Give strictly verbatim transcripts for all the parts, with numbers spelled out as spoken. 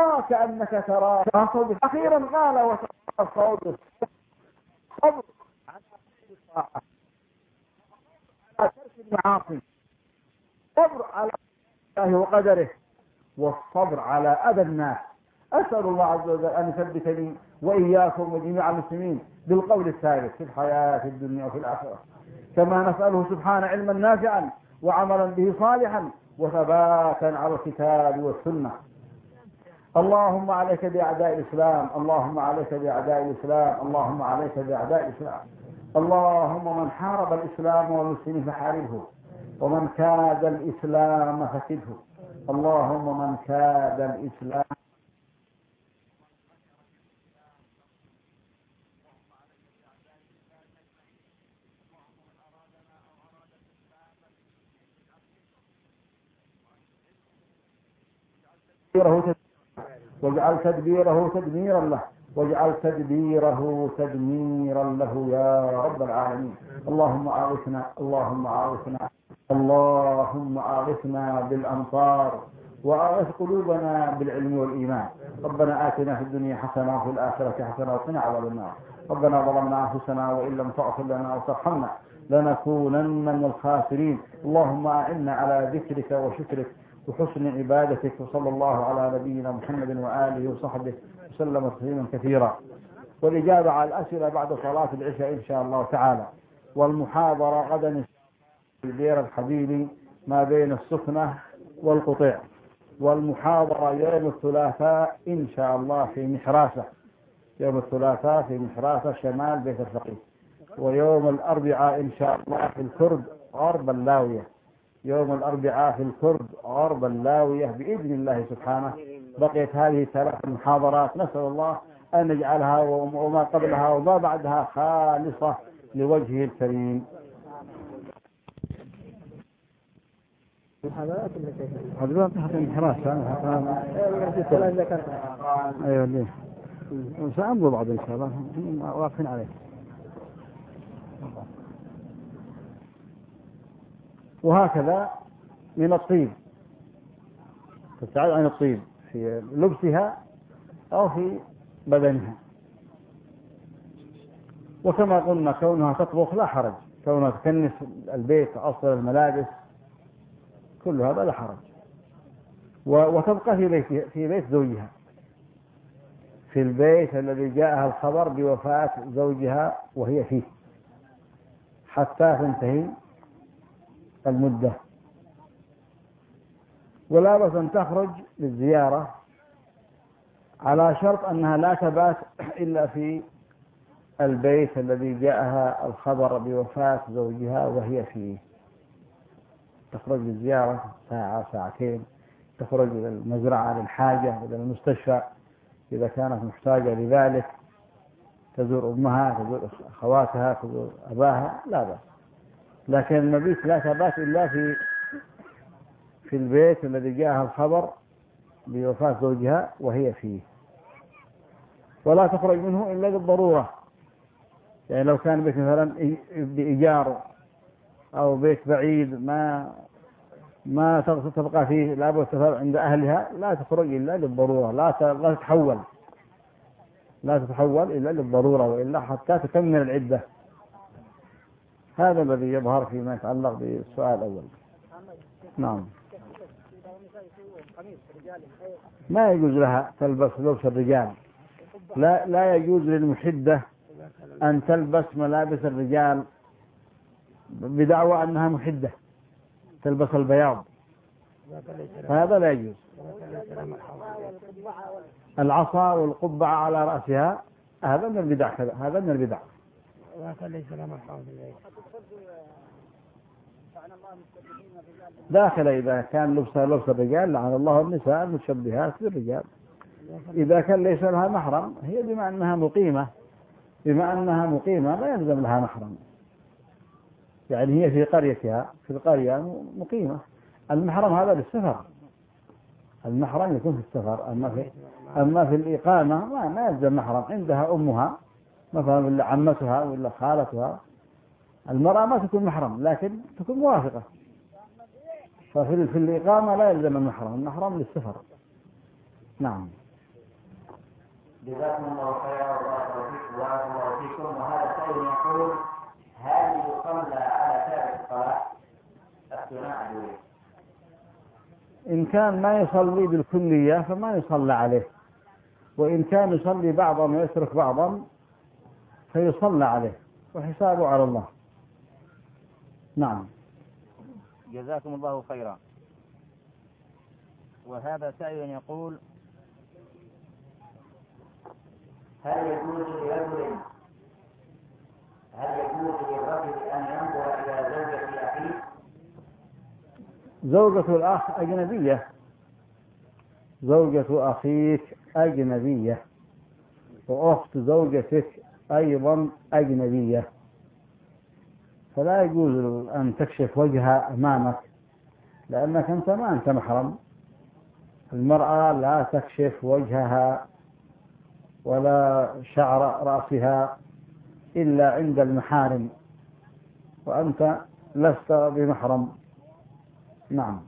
ترى كأنك ترى. أخيرا قال وترى الصبر على فعل الطاعة، على ترك المعاصي، الصبر على الله وقدره، والصبر على أذى الناس. أسأل الله عز وجل أن يثبتني وإياكم وجميع المسلمين بالقول الثابت في الحياة الدنيا وفي الآخرة، كما نسأله سبحانه علما نافعا وعملا به صالحا وثباتا على الكتاب والسنة. اللهم عليك بأعداء الإسلام، اللهم عليك بأعداء الإسلام، اللهم عليك بأعداء الإسلام. اللهم من حارب الإسلام والمسلمين فحاربه، ومن كاد الإسلام فكده. اللهم من كاد الإسلام واجعل تدبيره تدميرا له، واجعل تدبيره تدميرا له يا رب العالمين. اللهم أغثنا، اللهم أغثنا، اللهم أغثنا بالأمطار، وأغث قلوبنا بالعلم والإيمان. ربنا آتنا في الدنيا حسنة وفي الآخرة حسنة وقنا عذاب النار. ربنا ظلمنا أنفسنا وإن لم تغفر لنا وترحمنا لنكونن من الخاسرين. اللهم أعنا على ذكرك وشكرك وحسن عبادتك. وصلى الله على نبينا محمد وآله وصحبه وسلم تسليما كثيرا. والإجابة على الأسئلة بعد صلاة العشاء إن شاء الله تعالى. والمحاضرة غدا في دير الحبيبي ما بين السخنة والقطيع. والمحاضرة يوم الثلاثاء إن شاء الله في محراسة، يوم الثلاثاء في محراسة شمال بيت الفقيه. ويوم الأربعاء إن شاء الله في الكرد غرب اللاوية، يوم الأربعاء في الكرد غرب اللاوية بإذن الله سبحانه. بقيت هذه ثلاث محاضرات نسأل الله أن نجعلها وما قبلها وما بعدها خالصة لوجهه الكريم. هذا تحت الحراس أيوة ليه سأمضوا بعض إن شاء الله واقفين عليه. وهكذا من الطيب، تبتعد عن الطيب في لبسها أو في بدنها. وكما قلنا كونها تطبخ لا حرج، كونها تكنس البيت أصل الملابس كل هذا لا حرج. وتبقى في بيت في بيت زوجها، في البيت الذي جاءها الخبر بوفاة زوجها وهي فيه حتى تنتهي المدة. ولا بأس أن تخرج للزيارة على شرط أنها لا تبات إلا في البيت الذي جاءها الخبر بوفاة زوجها وهي فيه. تخرج للزيارة ساعة ساعتين، تخرج إلى المزرعة للحاجة، إلى المستشفى إذا كانت محتاجة لذلك، تزور أمها، تزور أخواتها، تزور أباها، لا بأس. لكن المبيت لا تبات إلا في في البيت الذي جاءها الخبر بوفاة زوجها وهي فيه. ولا تخرج منه إلا بالضرورة، يعني لو كان بيت مثلا بإيجار أو بيت بعيد ما ما تبقى فيه لابد تفرق عند أهلها، لا تخرج إلا للضرورة، لا لا تتحول لا تتحول إلا للضرورة، وإلا حتى تكمل العدة. هذا الذي يظهر فيما يتعلق بالسؤال الأول. نعم. ما يجوز لها تلبس لبس الرجال، لا لا يجوز للمحدة أن تلبس ملابس الرجال بدعوى أنها محدة، تلبس البياض، هذا لا يجوز. العصا والقبعة على رأسها هذا من البدع، هذا من البدع. داخل إذا كان لبسها لبس الرجال لعن الله النساء المتشبهات بالرجال. إذا كان ليس لها محرم هي بما أنها مقيمة، بما أنها مقيمة لا يلزم لها محرم، يعني هي في قريتها في القرية مقيمة. المحرم هذا للسفر، المحرم يكون في السفر. أما في أما في الإقامة ما ما يلزم محرم. عندها أمها مثلا ولا عمتها ولا خالتها، المرأة ما تكون محرم لكن تكون موافقة. ففي في الإقامة لا يلزم المحرم، المحرم للسفر. نعم. جزاكم الله خيرا وبارك الله فيكم. وهذا سائل يقول: هل يصلى على تارك الصلاة الثناء الأولى؟ إن كان ما يصلي بالكلية فما يصلى عليه، وإن كان يصلي بعضا ويترك بعضا فيصلى عليه وحسابه على الله. نعم. جزاكم الله خيرا. وهذا سائل يقول: هل يجوز لرجل هل يجوز للرجل أن ينظر إلى زوجة أخيه؟ زوجة الأخ أجنبية، زوجة أخيك أجنبية، وأخت زوجتك أيضا أجنبية، فلا يجوز أن تكشف وجهها أمامك، لأنك أنت ما أنت محرم. المرأة لا تكشف وجهها ولا شعر رأسها إلا عند المحارم، وأنت لست بمحرم. نعم.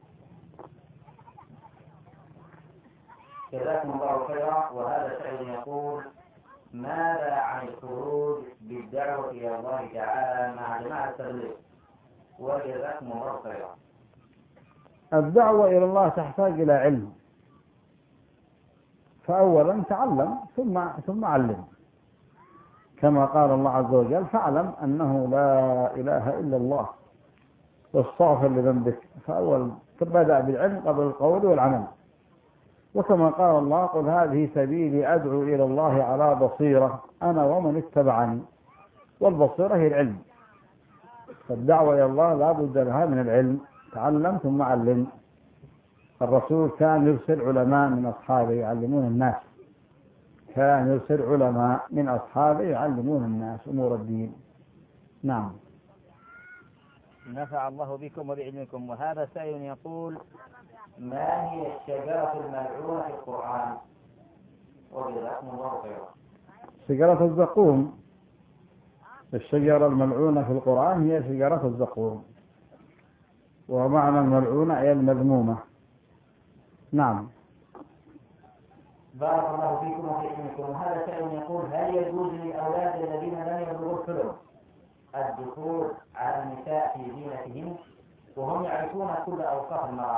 جزاكم الله خيرا. وهذا سائل يقول: ماذا عن الخروج بالدعوة إلى الله تعالى مع جماعة التبليغ؟ وجزاكم الله خيرا. الدعوة إلى الله تحتاج إلى علم، فأولا تعلم ثم ثم علم، كما قال الله عز وجل: فاعلم أنه لا إله إلا الله واستغفر لذنبك. فأول تبدأ بالعلم قبل القول والعمل. وكما قال الله: قل هذه سبيلي أدعو إلى الله على بصيرة أنا ومن اتبعني. والبصيرة هي العلم، فالدعوة إلى الله لا بد لها من العلم، تعلم ثم علم. الرسول كان يرسل علماء من أصحابه يعلمون الناس، كان يرسل علماء من أصحابه يعلمون الناس أمور الدين. نعم. نفع الله بكم وبعلمكم. وهذا سائل يقول: ما هي الشجرة الملعونة في القرآن؟ وجزاكم الله خيرا. شجرة الزقوم. الشجرة الملعونة في القرآن هي شجرة الزقوم، ومعنى الملعونة هي المذمومة. نعم. بارك الله فيكم وبعلمكم. وهذا سائل يقول: هل يجوز للأولاد الذين لم يبلغوا الحلم الدخول على النساء في زينتهن وهم يعرفون كل أوصاف المرأة؟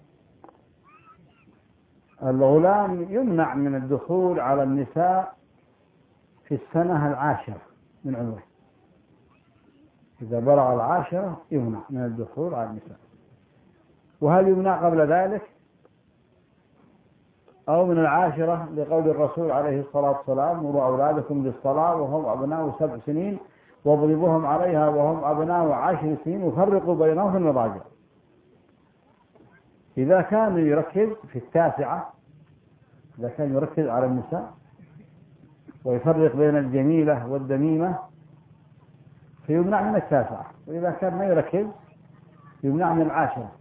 الغلام يمنع من الدخول على النساء في السنة العاشرة من عمره، إذا بلغ العاشرة يمنع من الدخول على النساء. وهل يمنع قبل ذلك أو من العاشرة؟ لقول الرسول عليه الصلاة والسلام: مروا أولادكم بالصلاة وهم أبناء سبع سنين واضربوهم عليها وهم أبناء عشر سنين وفرقوا بينهم في المضاجع. إذا كان يركز في التاسعة، إذا كان يركز على النساء ويفرق بين الجميلة والدميمة فيمنع من التاسعة، وإذا كان ما يركز يمنع من العاشرة.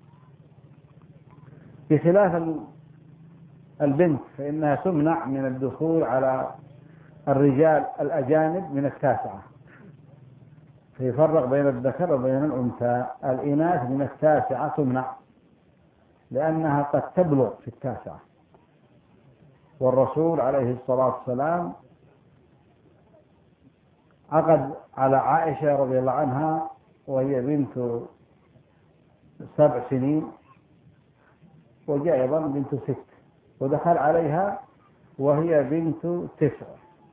بخلاف البنت فإنها تمنع من الدخول على الرجال الأجانب من التاسعة، فيفرق بين الذكر وبين الأنثى. الإناث من التاسعة تمنع لأنها قد تبلغ في التاسعة. والرسول عليه الصلاة والسلام عقد على عائشة رضي الله عنها وهي بنت سبع سنين، وجاء أيضا بنت ست، ودخل عليها وهي بنت تسع.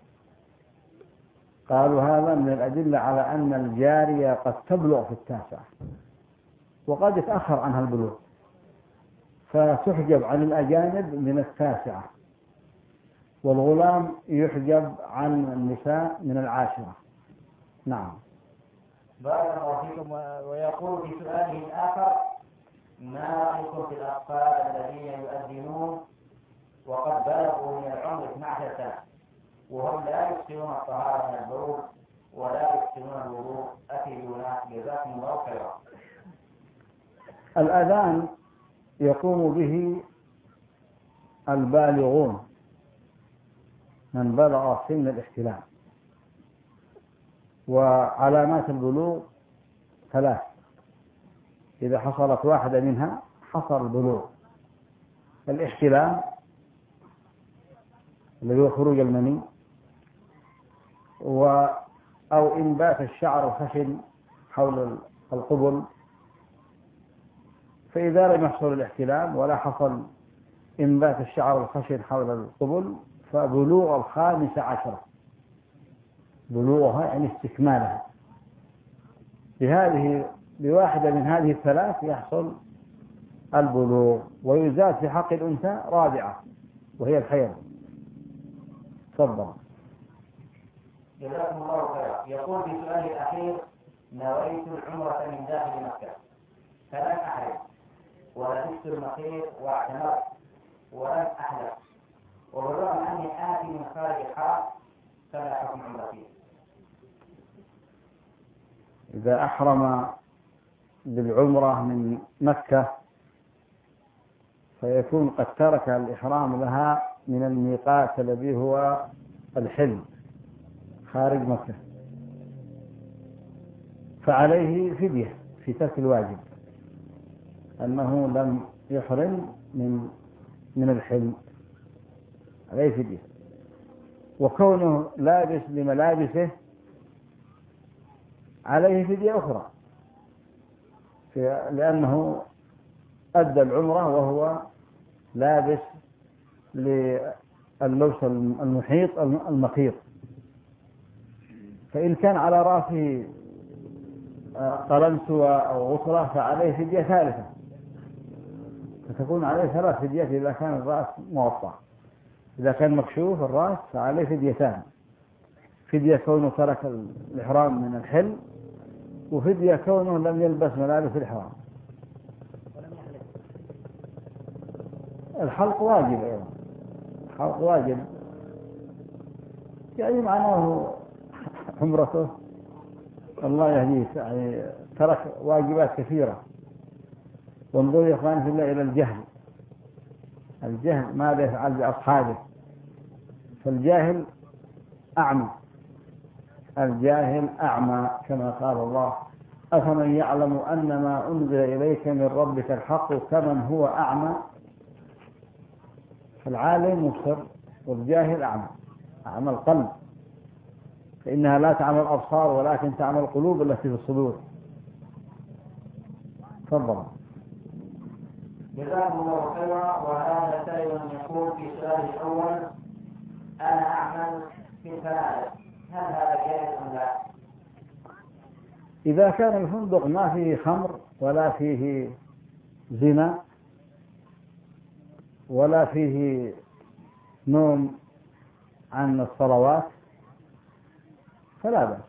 قالوا هذا من الأدلة على أن الجارية قد تبلغ في التاسعة وقد يتأخر عنها البلوغ، فتحجب عن الأجانب من التاسعة، والغلام يحجب عن النساء من العاشرة. نعم. بارك الله فيكم. ويقول في سؤاله الآخر: ما رأيكم في الأطفال الذين يؤذنون وقد بلغوا من العمر اثنتي عشرة سنة وهم لا يحسنون الطهارة من البول ولا يحسنون الوضوء؟ أفيدونا جزاكم الله خيرا. الأذان يقوم به البالغون من بلغ سن الاحتلام، وعلامات البلوغ ثلاث، إذا حصلت واحدة منها حصل البلوغ: الاحتلام الذي هو خروج المني، و أو إنبات الشعر الخشن حول القبل. فإذا لم يحصل الاحتلام ولا حصل إنبات الشعر الخشن حول القبل فبلوغ الخامسة عشرة، بلوغها يعني استكمالها، بهذه بواحدة من هذه الثلاث يحصل البلوغ. ويزاد في حق الأنثى رابعة وهي الحيض. تفضل. جزاكم الله خيرا. يقول في سؤال الأخير: نويت العمرة من داخل مكة فلم أحرم ولبست المخيط واعتمرت ولم أحلق، وبالرغم أني آتي من خارج الحرم، فما حكم عمرتي؟ إذا أحرم بالعمرة من مكة فيكون قد ترك الإحرام لها من الميقات الذي هو الحل خارج مكة، فعليه فدية في ترك الواجب، أنه لم يحرم من من الحل، عليه فدية. وكونه لابس لملابسه عليه فدية أخرى، لأنه أدى العمرة وهو لابس للبس المحيط المخيط. فإن كان على رأسه قلنسوة أو غصرة فعليه فدية ثالثة، فتكون عليه ثلاث فديات إذا كان الرأس مغطى. إذا كان مكشوف الرأس فعليه فديتان: فدية كونه ترك الإحرام من الحل، وفدية كونه لم يلبس ملابس الإحرام. الحلق واجب أيضا، الحلق واجب، يعني معناه عمرته الله يهديه، يعني ترك واجبات كثيرة. وانظروا يا إخواني في الله إلى الجهل، الجهل ماذا يفعل بأصحابه؟ فالجاهل أعمى، الجاهل أعمى كما قال الله: أفمن يعلم أن ما أنزل إليك من ربك الحق كمن هو أعمى. فالعالم مبصر والجاهل أعمى، أعمى القلب، فإنها لا تعمى الأبصار ولكن تعمى القلوب التي في الصدور. تفضل. جزاكم الله خيرا. وهذا سائل يقول في سؤاله الأول: أنا أعمل في الفنادق، هل هذا جائز أم لا؟ إذا كان الفندق ما فيه خمر ولا فيه زنا ولا فيه نوم عن الصلوات فلا بأس.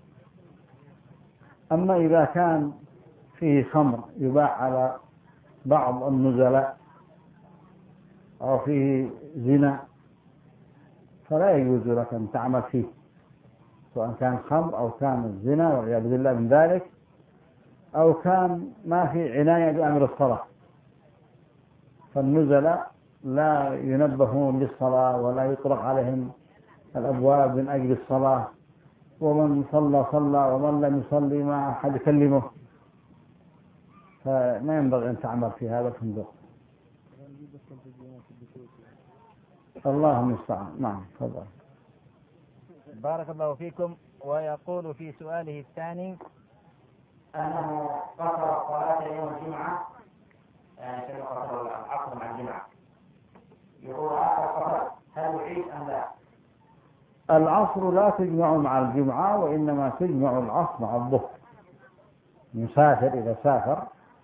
أما إذا كان فيه خمر يباع على بعض النزلاء أو فيه زنا فلا يجوز لك أن تعمل فيه، سواء كان خمر أو كان الزنا والعياذ بالله من ذلك، أو كان ما في عناية بأمر الصلاة. فالنزلاء لا ينبهون للصلاة ولا يطرق عليهم الأبواب من أجل الصلاة، ومن صلى صلى ومن لم يصلي ما أحد يكلمه، فما ينبغي أن تعمل في هذا الفندق. الله المستعان. نعم تفضل. بارك الله فيكم. ويقول في سؤاله الثاني أنه قصر صلاة يوم الجمعة، يعني كما قصر العصر مع الجمعة، يقول آخر قصر، هل يعيد أم لا؟ العصر لا تجمع مع الجمعة، وإنما تجمع العصر مع الظهر. مسافر إذا سافر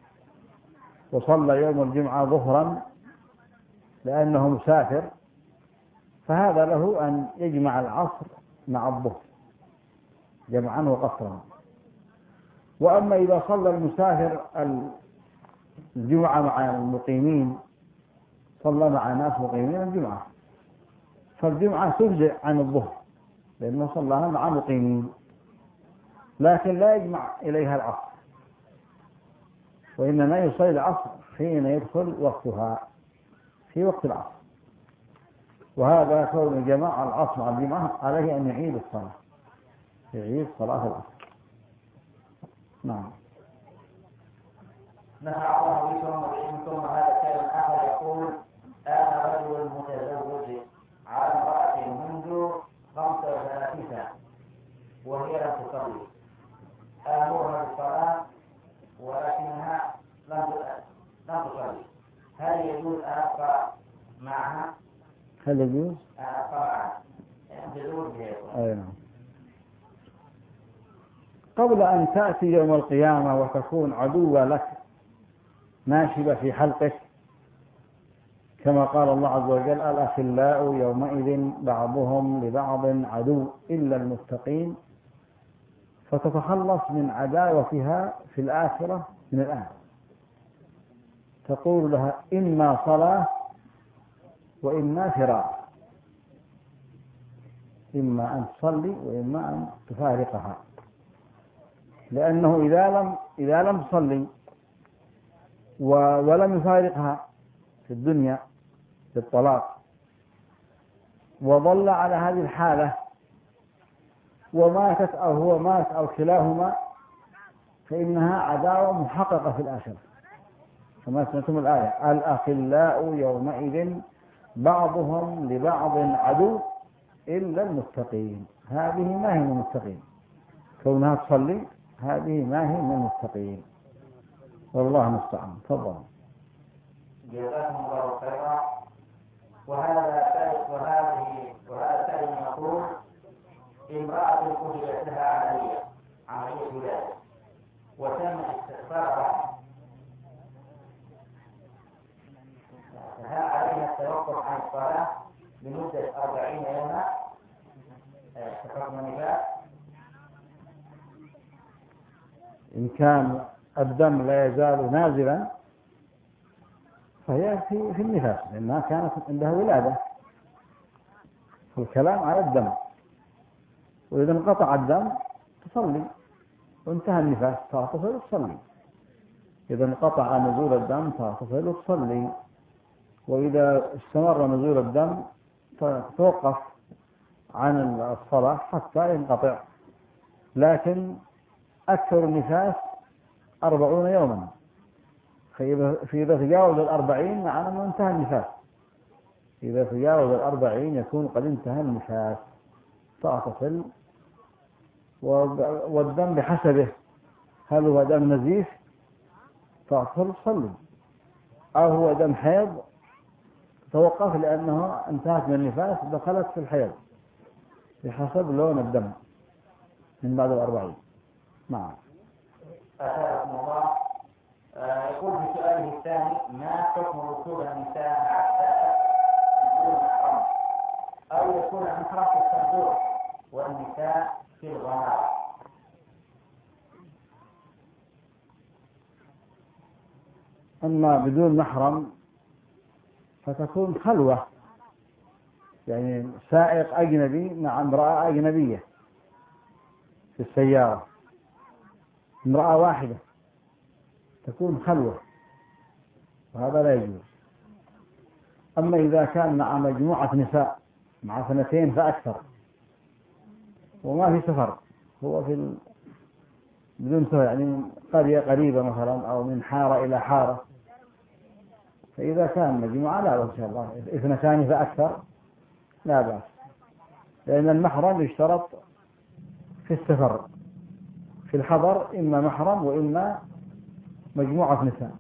وصلى يوم الجمعة ظهرا لأنه مسافر فهذا له أن يجمع العصر مع الظهر جمعا وقصرا. وأما إذا صلى المسافر الجمعة مع المقيمين، صلى مع ناس مقيمين الجمعة، فالجمعة تجزئ عن الظهر لأنه صلىها مع مقيمين، لكن لا يجمع إليها العصر، وإنما يصلي العصر حين يدخل وقتها في وقت العصر. وهذا كون الجماعة العصر مع الجمعة عليه أن يعيد الصلاة، يعيد صلاة العصر. نعم. نفع الله بكم وبعلمكم. وهذا سائل آخر يقول: أنا رجل متزوج على امرأة هل يجوز؟ طبعا ينزلون به. أي نعم. قبل أن تأتي يوم القيامة وتكون عدوة لك ناشبة في حلقك، كما قال الله عز وجل: الأخلاء يومئذ بعضهم لبعض عدو إلا المتقين، فتتخلص من عداوتها في الآخرة من الآن. تقول لها: إما صلاة وإما فراق، إما أن تصلي وإما أن تفارقها، لأنه إذا لم إذا لم تصلي ولم يفارقها في الدنيا بالطلاق وظل على هذه الحالة وماتت أو هو مات أو كلاهما، فإنها عداوة محققة في الآخرة، كما سمعتم الآية: الأخلاء يومئذ بعضهم لبعض عدو إلا المتقين. هذه ما هي من المتقين، كونها تصلي هذه ما هي من المتقين، والله المستعان. تفضل. جزاكم الله خيرا. وهذا وهذه وهذا سائل يقول: امرأة كتبت لها عملية عملية ولادة وتم استئصالها، فهل عليها التوقف عن الصلاة لمدة أربعين يوما كحكم النفاس؟ إن كان الدم لا يزال نازلا فهي في في النفاس، لأنها كانت عندها ولادة، الكلام على الدم. وإذا انقطع الدم تصلي وانتهى النفاس تغتسل وتصلي. إذا انقطع نزول الدم تغتسل وتصلي، وإذا استمر نزول الدم تتوقف عن الصلاة حتى ينقطع. لكن أكثر النفاس أربعون يوما، فإذا تجاوز الأربعين معناه أنه انتهى النفاس. إذا تجاوز الأربعين يكون قد انتهى النفاس، تغتسل. والدم بحسبه، هل هو دم نزيف تغتسل وتصلي، أو هو دم حيض توقف لأنه انتهت من النفاس دخلت في الحيض، بحسب لون الدم من بعد الأربعين. نعم. أثابكم الله. يقول في سؤاله الثاني: ما حكم ركوب النساء مع السائق بدون محرم، أو يكون المحرم في الصندوق والنساء في الغمار؟ أما بدون محرم فتكون خلوة، يعني سائق أجنبي مع امرأة أجنبية في السيارة، امرأة واحدة تكون خلوة، وهذا لا يجوز. أما إذا كان مع مجموعة نساء مع اثنتين فأكثر وما في سفر، هو في ال... بدون سفر، يعني قرية قريبة مثلا أو من حارة إلى حارة، فإذا كان مجموعة لا بأس إن شاء الله، اثنتان فأكثر لا بأس، لأن المحرم يشترط في السفر. في الحضر إما محرم وإما مجموعة نساء،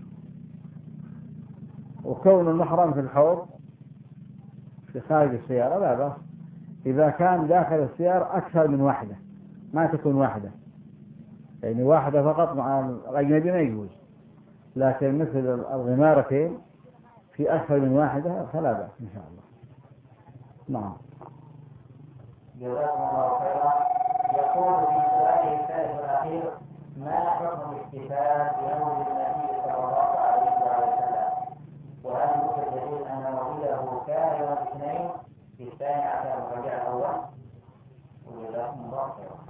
وكون المحرم في الحوض في خارج السيارة لا بأس إذا كان داخل السيارة أكثر من واحدة، ما تكون واحدة، يعني واحدة فقط مع الأجنبي ما يجوز، لكن مثل الغمارتين في أكثر من واحدة فلا بأس إن شاء الله. نعم. جزاكم الله خيرا. يقول في سؤاله الثالث والأخير: ما حكم الاحتفال بمولد النبي صلى الله عليه وسلم؟ وهل يوجد دليل أن مولده كان يوم الاثنين في الثاني عشر من ربيع الأول؟ وجزاكم الله خيرا.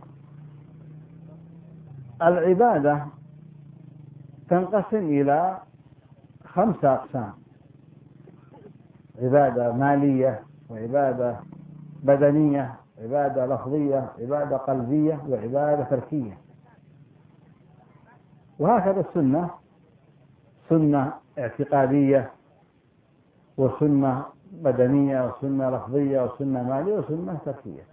العبادة تنقسم إلى خمسة أقسام: عبادة مالية، وعبادة بدنية، عبادة لفظية، عبادة قلبية، وعبادة تركية. وهكذا السنة، سنة اعتقادية، وسنة بدنية، وسنة لفظية، وسنة مالية، وسنة تركية.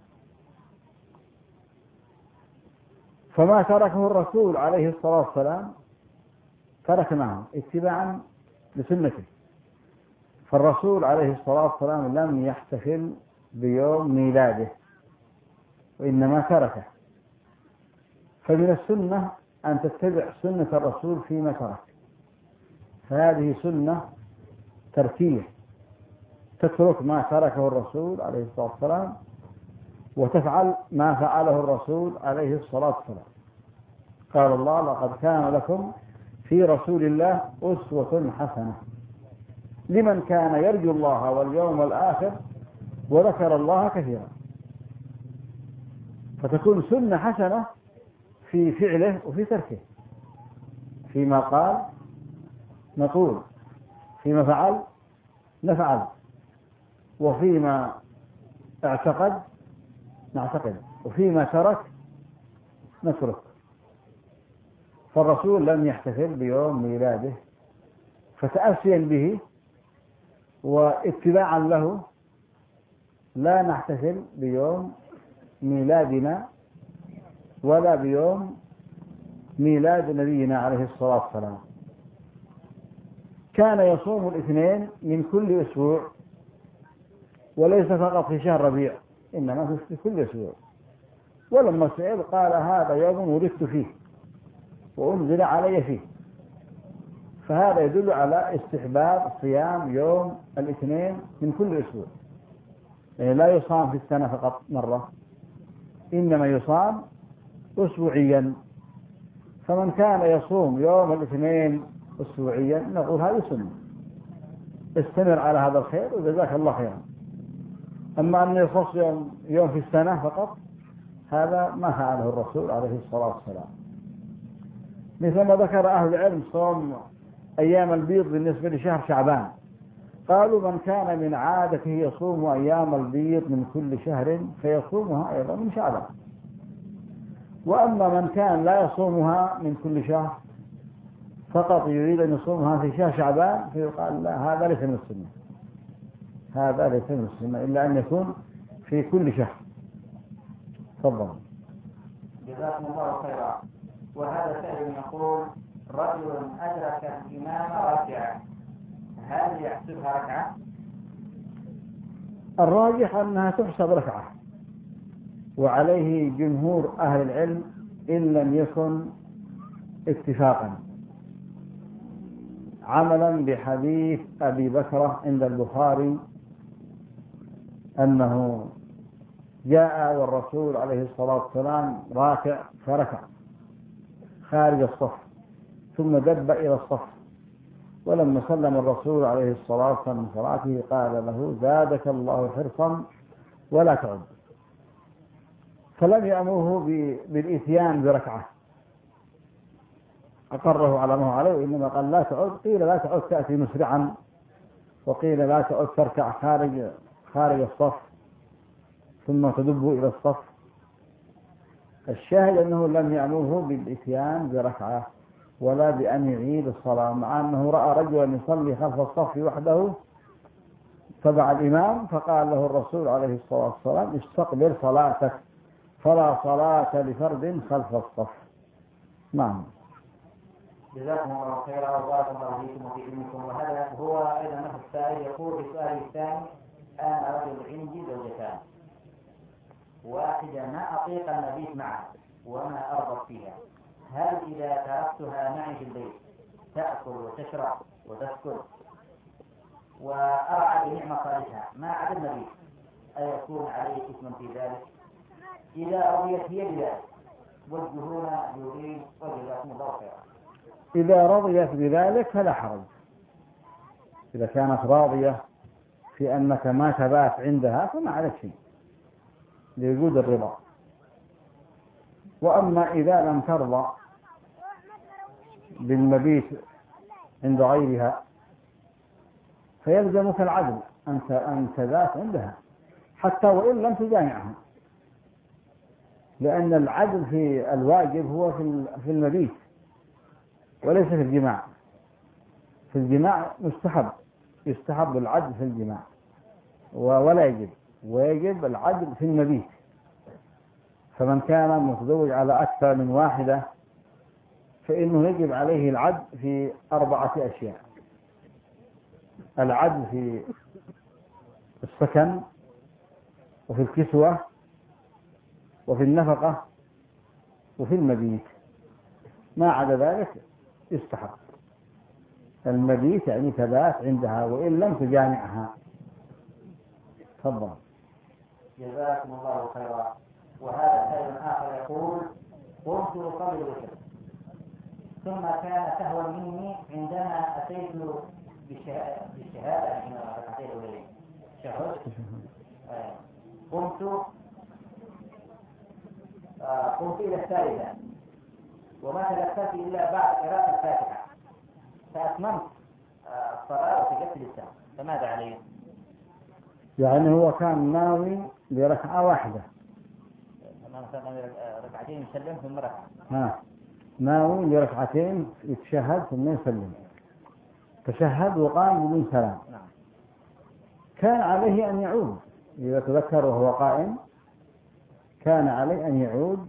فما تركه الرسول عليه الصلاة والسلام تركناه اتباعا لسنته، فالرسول عليه الصلاة والسلام لم يحتفل بيوم ميلاده وإنما تركه، فمن السنة أن تتبع سنة الرسول فيما ترك، فهذه سنة تركية، تترك ما تركه الرسول عليه الصلاة والسلام وتفعل ما فعله الرسول عليه الصلاة والسلام. قال الله: لقد كان لكم في رسول الله أسوة حسنة لمن كان يرجو الله واليوم الآخر وذكر الله كثيرا. فتكون سنة حسنة في فعله وفي تركه، فيما قال نقول، فيما فعل نفعل، وفيما اعتقد نعتقد، وفيما ترك نترك. فالرسول لم يحتفل بيوم ميلاده، فتأسيا به واتباعا له لا نحتفل بيوم ميلادنا ولا بيوم ميلاد نبينا عليه الصلاة والسلام. كان يصوم الاثنين من كل أسبوع، وليس فقط في شهر ربيع، إنما في كل أسبوع. ولما سئل قال: هذا يوم ولدت فيه وأنزل علي فيه. فهذا يدل على استحباب صيام يوم الاثنين من كل أسبوع، يعني لا يصام في السنة فقط مرة، إنما يصام أسبوعيا. فمن كان يصوم يوم الاثنين أسبوعيا نقول هذه سنة، استمر على هذا الخير وجزاك الله خيرا. أما أن يخص يوم, يوم في السنة فقط هذا ما فعله الرسول عليه الصلاة والسلام. مثل ما ذكر أهل العلم صوم أيام البيض بالنسبة لشهر شعبان، قالوا: من كان من عادته يصوم أيام البيض من كل شهر فيصومها أيضا من شعبان. وأما من كان لا يصومها من كل شهر فقط يريد أن يصومها في شهر شعبان فيقال: لا، هذا ليس من السنة، هذا ليس من السنة، إلا أن يكون في كل شهر. تفضل. جزاكم الله خيرا. وهذا سائل يقول: رجل أدرك الإمام راكعا، هل يحسبها ركعة؟ الراجح أنها تحسب ركعة، وعليه جمهور أهل العلم إن لم يكن اتفاقا، عملا بحديث أبي بكرة عند البخاري أنه جاء والرسول عليه الصلاة والسلام راكع فركع خارج الصف ثم دب إلى الصف، ولما سلم الرسول عليه الصلاة والسلام من صلاته قال له: زادك الله حرصا ولا تعد. فلم يأمره بالإتيان بركعة، أقره على ما هو عليه، وإنما قال: لا تعد. قيل: لا تعد تأتي مسرعا، وقيل: لا تعد تركع خارج خارج الصف ثم تدب إلى الصف. الشاهد أنه لم يأمره بالإتيان بركعة ولا بأن يعيد الصلاة، مع أنه رأى رجلا يصلي خلف الصف وحده تبع الإمام، فقال له الرسول عليه الصلاة والسلام: استقبل صلاتك فلا صلاة لفرد خلف الصف. نعم. جزاكم الله خيرا وبارك الله فيكم وفي علمكم. وهذا هو أيضا نفس السائل يقول في سؤاله الثاني: أنا رجل عندي زوجتان، واحدة ما أطيق المبيت معها وما أرغب فيها، هل إذا تركتها معي في البيت تأكل وتشرب وتسكت وأرعى بنعمة صالحها ما عدا المبيت، أيكون عليه إثم في ذلك؟ إذا رضيت هي بذلك وجهونا يريد وجزاكم الله خيرا. إذا رضيت بذلك فلا حرج، إذا كانت راضية في أنك ما تبات عندها فما عليك شيء لوجود الرضا. وأما إذا لم ترضى بالمبيت عند غيرها فيلزمك العدل، أنت أن تبات عندها حتى وإن لم تجامعها، لأن العدل في الواجب هو في المبيت وليس في الجماع. في الجماع مستحب، يستحب العدل في الجماع ولا يجب، ويجب العدل في المبيت. فمن كان متزوج على أكثر من واحدة فإنه يجب عليه العدل في أربعة أشياء: العدل في السكن وفي الكسوة وفي النفقة وفي المبيت، ما عدا ذلك يستحق. المبيت يعني تبات عندها وإن لم تجامعها. تفضل. جزاكم الله خيرا. وهذا سائل آخر يقول: قمت أصلي الوتر ثم كان سهوا مني عندما أتيت بالشهادة من ركعتين الأولين شهدت قمت آه قمت إلى الثالثة وما تذكرت إلا بعد قراءة الفاتحة فأتممت الصلاة وسجدت للسهو، فماذا عليه؟ يعني هو كان ناوي لركعة واحدة، ركعتين يسلم ثم ركعة. ها ناوي لركعتين يتشهد ثم يسلم، تشهد وقام بدون سلام. نعم. كان عليه أن يعود إذا تذكر وهو قائم، كان عليه أن يعود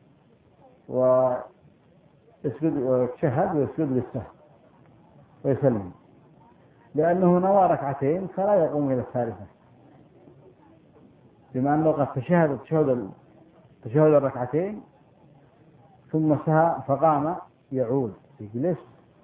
ويسجد ويتشهد ويسجد للسهو ويسلم، لأنه نوى ركعتين فلا يقوم إلى الثالثة، بما أنه قد تشهد تشهد تشهد الركعتين ثم سهى فقام يعود يجلس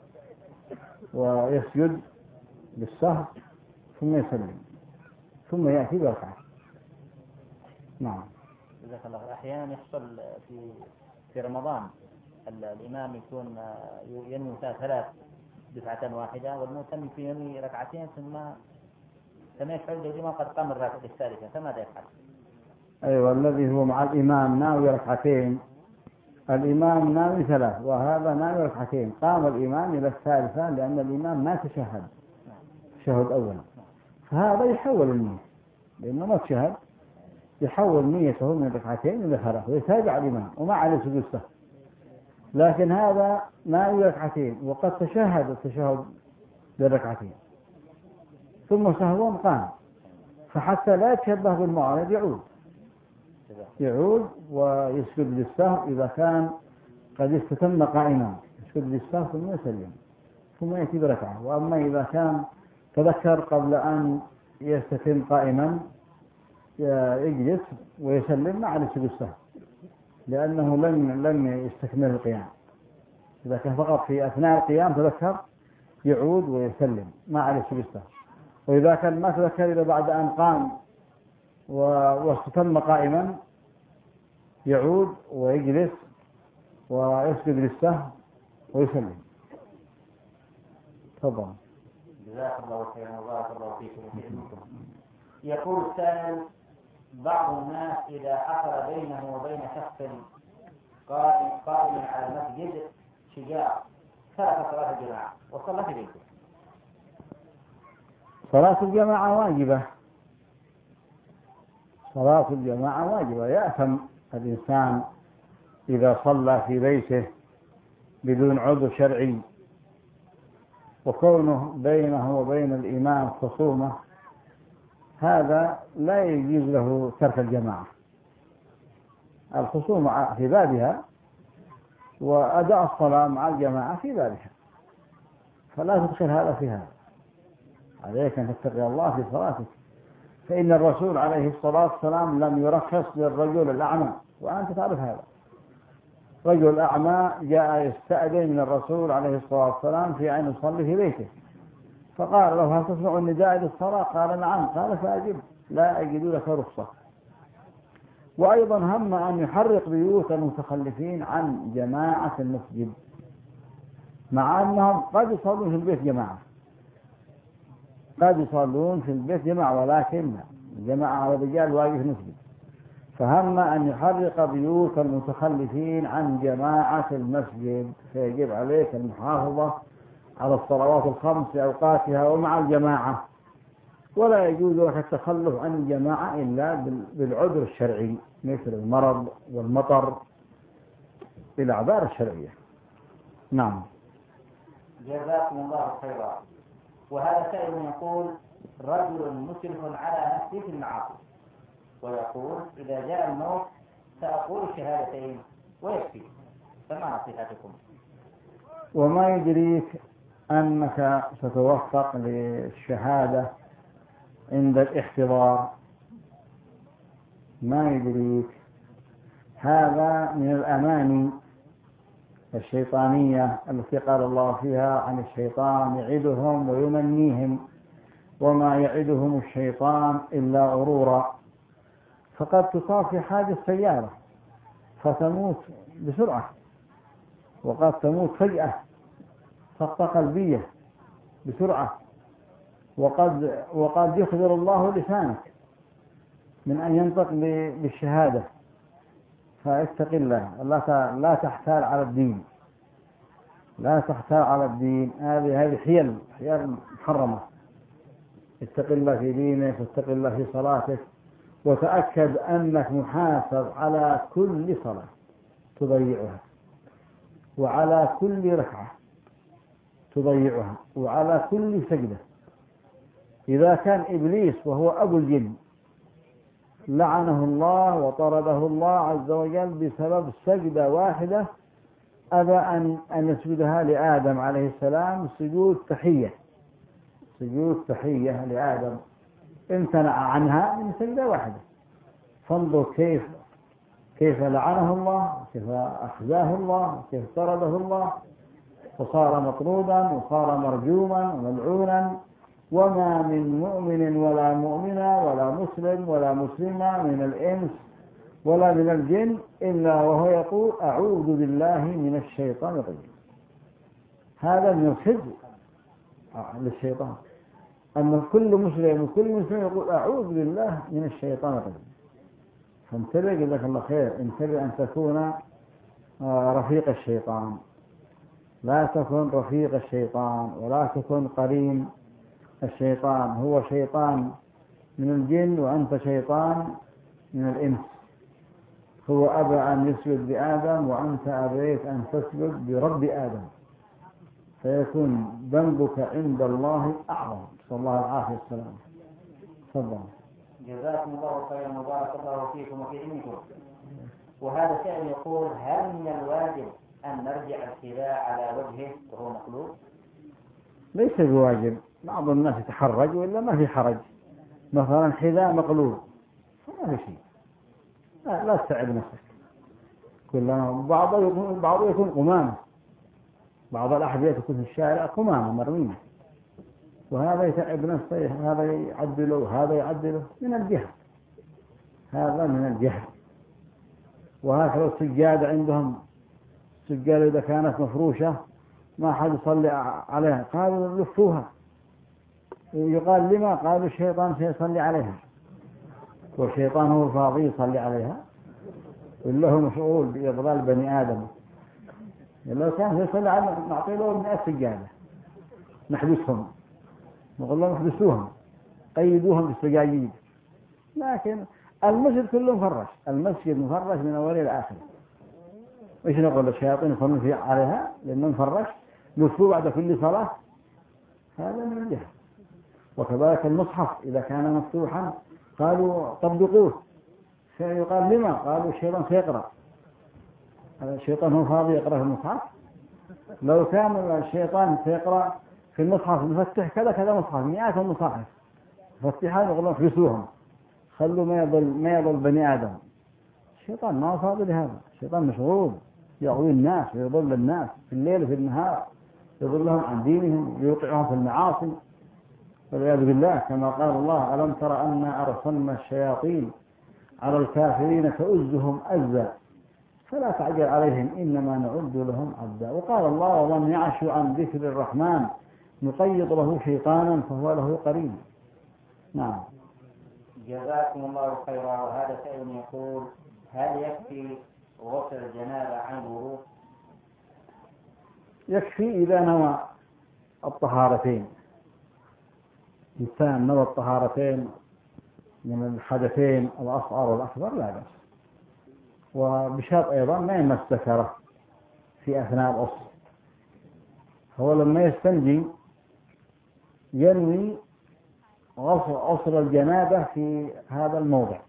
ويسجد للسهو ثم يسلم ثم يأتي بركعة. نعم. جزاك الله. أحيانا يحصل في في رمضان الإمام يكون ينوي ثلاث دفعة واحدة والمؤتم ينوي ركعتين ثم ثم يشعر الإمام قد قام الركعة الثالثة، فماذا يفعل؟ أيوة، الذي هو مع الإمام ناوي ركعتين، الإمام ناوي ثلاث وهذا ناوي ركعتين، قام الإمام إلى الثالثة لأن الإمام ما تشهد تشهد أول، فهذا يحول النية لأنه ما تشهد، يحول نيته من ركعتين إلى ثلاث ويتابع الإمام وما عليه سجود سهو. لكن هذا ناوي ركعتين وقد تشهد التشهد للركعتين ثم سهوا قام، فحتى لا يتشبه بالمعارض يعود يعود ويسجد للسهو إذا كان قد استتم قائما، يسجد للسهو ثم يسلم ثم يأتي بركعة. وأما إذا كان تذكر قبل أن يستتم قائما يجلس ويسلم مع سجود السهو، لأنه لم لم يستكمل القيام. إذا كان فقط في أثناء القيام تذكر يعود ويسلم ما عليه سجود السهو، وإذا كان ما تذكر إلا بعد أن قام واستتم قائما يعود ويجلس ويسجد للسهو ويسلم. تفضل. جزاك الله خيرا وبارك الله فيكم وفيكم. يقول السائل: بعض الناس إذا حصل بينه وبين شخص قائم قائم على المسجد شجاع ترك صلاة الجماعة وصلى في بيته. صلاة الجماعة واجبة، صلاة الجماعة واجبة، يأثم الإنسان إذا صلى في بيته بدون عذر شرعي، وكونه بينه وبين الإمام خصومة هذا لا يجوز له ترك الجماعة. الخصومة في بابها وأداء الصلاة مع الجماعة في بابها، فلا تدخل هذا في هذا. عليك أن تتقي الله في صلاتك، فإن الرسول عليه الصلاة والسلام لم يرخص للرجل الأعمى، وأنت تعرف هذا. رجل أعمى جاء يستأذن من الرسول عليه الصلاة والسلام في أن يصلي في بيته، فقال له: هل تسمع النداء للصلاة؟ قال: نعم. قال: فأجب، لا أجد لك رخصة. وأيضا هم أن يحرق بيوت المتخلفين عن جماعة المسجد، مع أنهم قد يصلون في البيت جماعة، قد يصلون في البيت جماعة، ولكن جماعة على الرجال واقف المسجد، فهم أن يحرق بيوت المتخلفين عن جماعة المسجد، فيجب عليك المحافظة على الصلوات الخمس في أوقاتها ومع الجماعة، ولا يجوز لك التخلف عن الجماعة إلا بالعذر الشرعي مثل المرض والمطر، بالأعذار الشرعية. نعم. جزاكم الله خيرا. وهذا سائل يقول: رجل مسلم على نفسه في المعاصي ويقول: إذا جاء الموت سأقول الشهادتين ويكفي، فما نصيحتكم؟ وما يدريك أنك ستوفق للشهادة عند الاحتضار، ما يدريك. هذا من الأماني الشيطانية التي قال الله فيها عن الشيطان يعدهم ويمنيهم وما يعدهم الشيطان إلا غرورا. فقد تصاب في حادث سيارة فتموت بسرعة، وقد تموت فجأة سقطة قلبية بسرعة، وقد وقد يخبر الله لسانك من أن ينطق بالشهادة. فاتق الله، لا تحتال على الدين، لا تحتال على الدين. هذه هذه حيل حيل محرمة. اتق الله في دينك، واتق الله في صلاتك، وتأكد أنك محاسب على كل صلاة تضيعها، وعلى كل ركعة تضيعها، وعلى كل سجدة. إذا كان إبليس وهو أبو الجن لعنه الله وطرده الله عز وجل بسبب سجدة واحدة أبى أن أن يسجدها لآدم عليه السلام سجود تحية، سجود تحية لآدم، امتنع عنها من سجدة واحدة. فانظر كيف كيف لعنه الله، كيف أخزاه الله، كيف طرده الله، وصار مطرودا وصار مرجوما وملعونا. وما من مؤمن ولا مؤمنة ولا مسلم ولا مسلمة من الإنس ولا من الجن إلا وهو يقول أعوذ بالله من الشيطان الرجيم. هذا من الخزي للشيطان، أما كل مسلم وكل مسلم يقول أعوذ بالله من الشيطان الرجيم. فانتبه جزاك الله خير، انتبه أن تكون رفيق الشيطان، لا تكن رفيق الشيطان ولا تكن قرين الشيطان. هو شيطان من الجن وأنت شيطان من الإنس. هو أبى أن يسجد بآدم وأنت أبيت أن تسجد برب آدم، فيكون ذنبك عند الله أعظم. صلى الله العافية والسلام. تفضل. جزاكم الله خيرا وبارك الله فيكم وفي علمكم. وهذا سائل يقول هل من الواجب أن نرجع الحذاء على وجهه وهو مقلوب؟ ليس بواجب، بعض الناس يتحرج وإلا ما في حرج. مثلا حذاء مقلوب ما في شيء، لا, لا تتعب نفسك. كلما بعض يكون بعض يكون قمامة، بعض الأحذية تكون في الشارع قمامة مرمية، وهذا يتعب نفسه، هذا يعدله، هذا يعدله من الجهل، هذا من الجهل. وهكذا السجادة عندهم، السجادة إذا كانت مفروشة ما حد يصلي عليها قالوا لفوها، يقال لما؟ قالوا الشيطان سيصلي عليها، والشيطان هو الفاضي يصلي عليها إلا هو مشغول بإضلال بني آدم. لو كان سيصلي عليها نعطي له مئة سجادة نحبسهم، نقول لهم احبسوهم قيدوهم بالسجاجيد. لكن المسجد كله مفرش، المسجد مفرش من أوله إلى آخره. إيش نقول الشياطين يصلون فيه عليها لأنه مفرش، لفوه بعد كل صلاة، هذا من الجهل. وكذلك المصحف إذا كان مفتوحا قالوا طبقوه، يقال لما؟ قالوا الشيطان سيقرأ، الشيطان هو فاضي يقرأ في المصحف؟ لو كان الشيطان سيقرأ في المصحف مفتح كذا كذا مصحف، مئات المصاحف مفتحان، يقولون احبسوهم خلوا ما يضل ما يضل بني آدم. الشيطان ما هو فاضي لهذا، الشيطان مشغول يغوي الناس ويضل الناس في الليل وفي النهار، يضلهم عن دينهم، يوقعهم في المعاصي والعياذ بالله. كما قال الله ألم تر أنا أرسلنا الشياطين على الكافرين فأزهم أزا فلا تعجل عليهم إنما نعد لهم عدا. وقال الله ومن يعش عن ذكر الرحمن نقيض له شيطانا فهو له قرين. نعم. جزاكم الله خيرا. وهذا سائل يقول هل يكفي غسل الجنابة عن الوضوء؟ يكفي إذا نوى الطهارتين، إنسان نوى الطهارتين من الحدثين الأصغر والأكبر لا بأس. وبشرط أيضا ما يمس ذكره في أثناء الغسل. هو لما يستنجي ينوي غسل الجنابة في هذا الموضع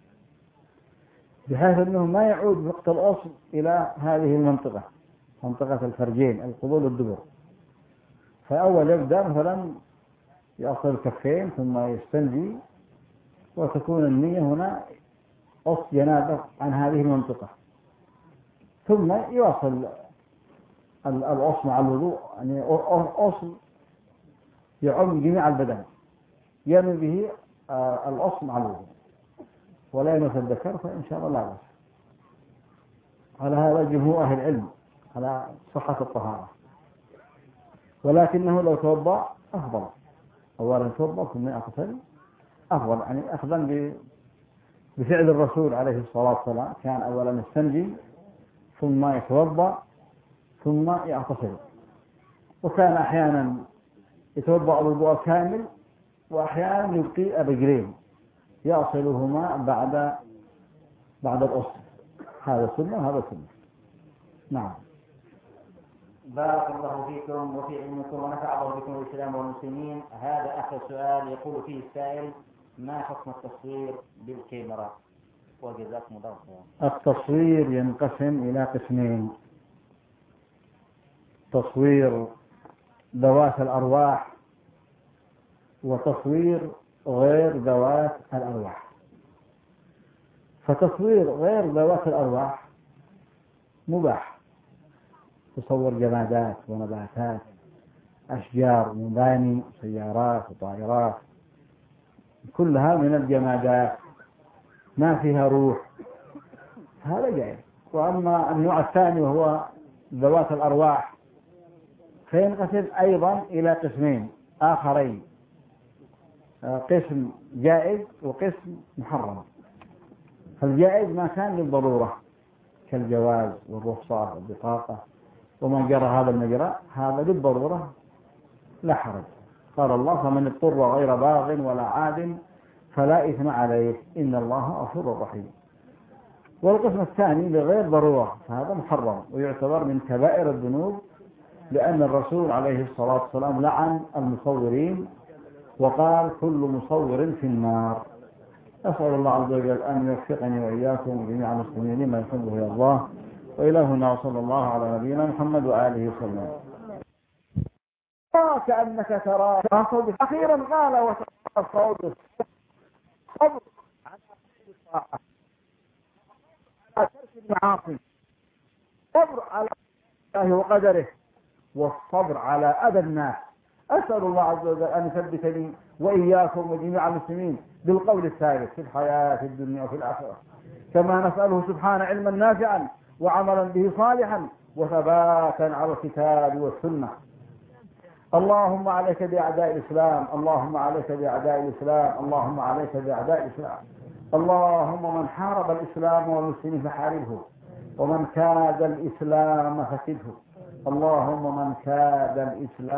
بحيث أنه ما يعود وقت الغسل إلى هذه المنطقة، منطقة الفرجين القبول والدبر، فأول يبدأ مثلا يأخذ الكفين ثم يستنجي، وتكون النية هنا قص جنابه عن هذه المنطقة، ثم يواصل القص مع الوضوء، يعني قص يعم جميع البدن، ينوي به القص مع الوضوء ولا يمس الذكر، فإن شاء الله لا بأس. على هذا جمهور أهل العلم على صحة الطهارة، ولكنه لو توضأ أفضل، أولا توضأ ثم يغتسل أفضل، يعني أخذا بفعل الرسول عليه الصلاة والسلام، كان أولا يستنجي ثم يتوضأ ثم يغتسل، وكان أحيانا يتوضأ الوضوء كامل، وأحيانا يبقي الرجلين يغسلهما بعد بعد الغسل، هذا سنة وهذا سنة. نعم. بارك الله فيكم وفي علمكم ونفع الله بكم الإسلام والمسلمين. هذا آخر سؤال يقول فيه السائل: ما حكم التصوير بالكاميرا؟ وجزاكم الله خيرا. التصوير ينقسم إلى قسمين: تصوير ذوات الأرواح وتصوير غير ذوات الأرواح. فتصوير غير ذوات الأرواح مباح، تصور جمادات ونباتات، أشجار ومباني سيارات وطائرات، كلها من الجمادات ما فيها روح، هذا جائز. وأما النوع الثاني وهو ذوات الأرواح فينقسم أيضا إلى قسمين آخرين: قسم جائز وقسم محرم. فالجائز ما كان للضرورة كالجواز والرخصة والبطاقة وما جرى هذا المجرى، هذا للضرورة لا حرج. قال الله: فمن اضطر غير باغ ولا عاد فلا إثم عليه إن الله غفور رحيم. والقسم الثاني لغير ضرورة فهذا محرم ويعتبر من كبائر الذنوب، لأن الرسول عليه الصلاة والسلام لعن المصورين وقال: كل مصور في النار. أسأل الله عز وجل أن يوفقني وإياكم وجميع المسلمين لما يحبه الله، وإلهنا وصلى الله على نبينا محمد وآله وسلم. كأنك ترى أخيرا قال: وترى صوت الصبر على الطاعة، على ترك المعاصي، صبر على الله وقدره، والصبر على أذى الناس. أسأل الله عز وجل أن يثبتني وإياكم وجميع المسلمين بالقول الثابت في الحياة الدنيا وفي الآخرة، كما نسأله سبحانه علما نافعا وعملا به صالحا وثباتا على الكتاب والسنة. اللهم عليك بأعداء الإسلام، اللهم عليك بأعداء الإسلام، اللهم عليك بأعداء الإسلام. اللهم من حارب الإسلام والمسلمين فحاربه، ومن كاد الإسلام فكده. اللهم من كاد الإسلام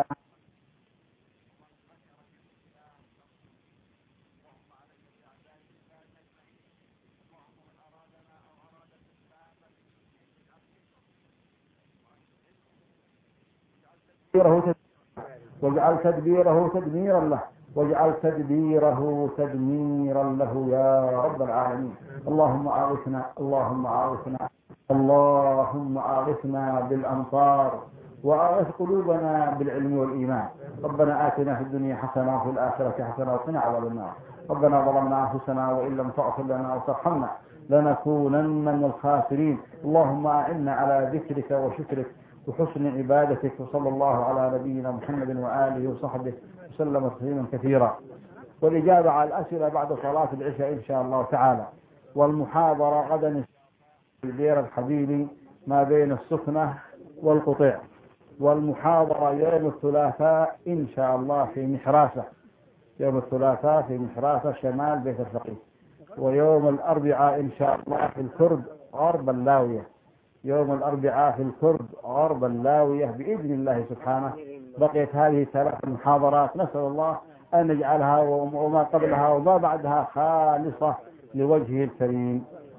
واجعل تدبيره تدميرا له، واجعل تدبيره تدميرا له يا رب العالمين. اللهم أغثنا، اللهم أغثنا، اللهم أغثنا بالأمطار، وأغث قلوبنا بالعلم والإيمان. ربنا آتنا في الدنيا حسنة وفي الآخرة حسنة وقنا عذاب النار. ربنا ظلمنا أنفسنا وإن لم تغفر لنا وترحمنا لنكونن من الخاسرين. اللهم أعنا على ذكرك وشكرك وحسن عبادتك، وصلى الله على نبينا محمد وآله وصحبه وسلم تسليما كثيرا. والإجابة على الأسئلة بعد صلاة العشاء إن شاء الله تعالى. والمحاضرة غدا في دير الحبيبي ما بين السخنة والقطيع. والمحاضرة يوم الثلاثاء إن شاء الله في محراسة، يوم الثلاثاء في محراسة شمال بيت الفقيه. ويوم الأربعاء إن شاء الله في الكرد غرب اللاوية، يوم الأربعاء في الكرد غرب اللاوية بإذن الله سبحانه. بقيت هذه ثلاث محاضرات نسأل الله أن نجعلها وما قبلها وما بعدها خالصة لوجهه الكريم.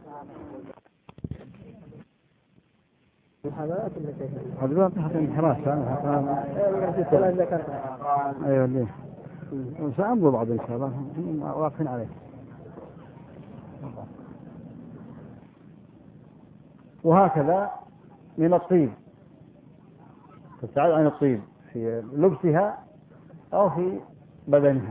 حضرات تحت الانحراف ايوه ليه سأمضوا بعض ان شاء الله واقفين عليه. وهكذا من الطيب، تبتعد عن الطيب في لبسها أو في بدنها.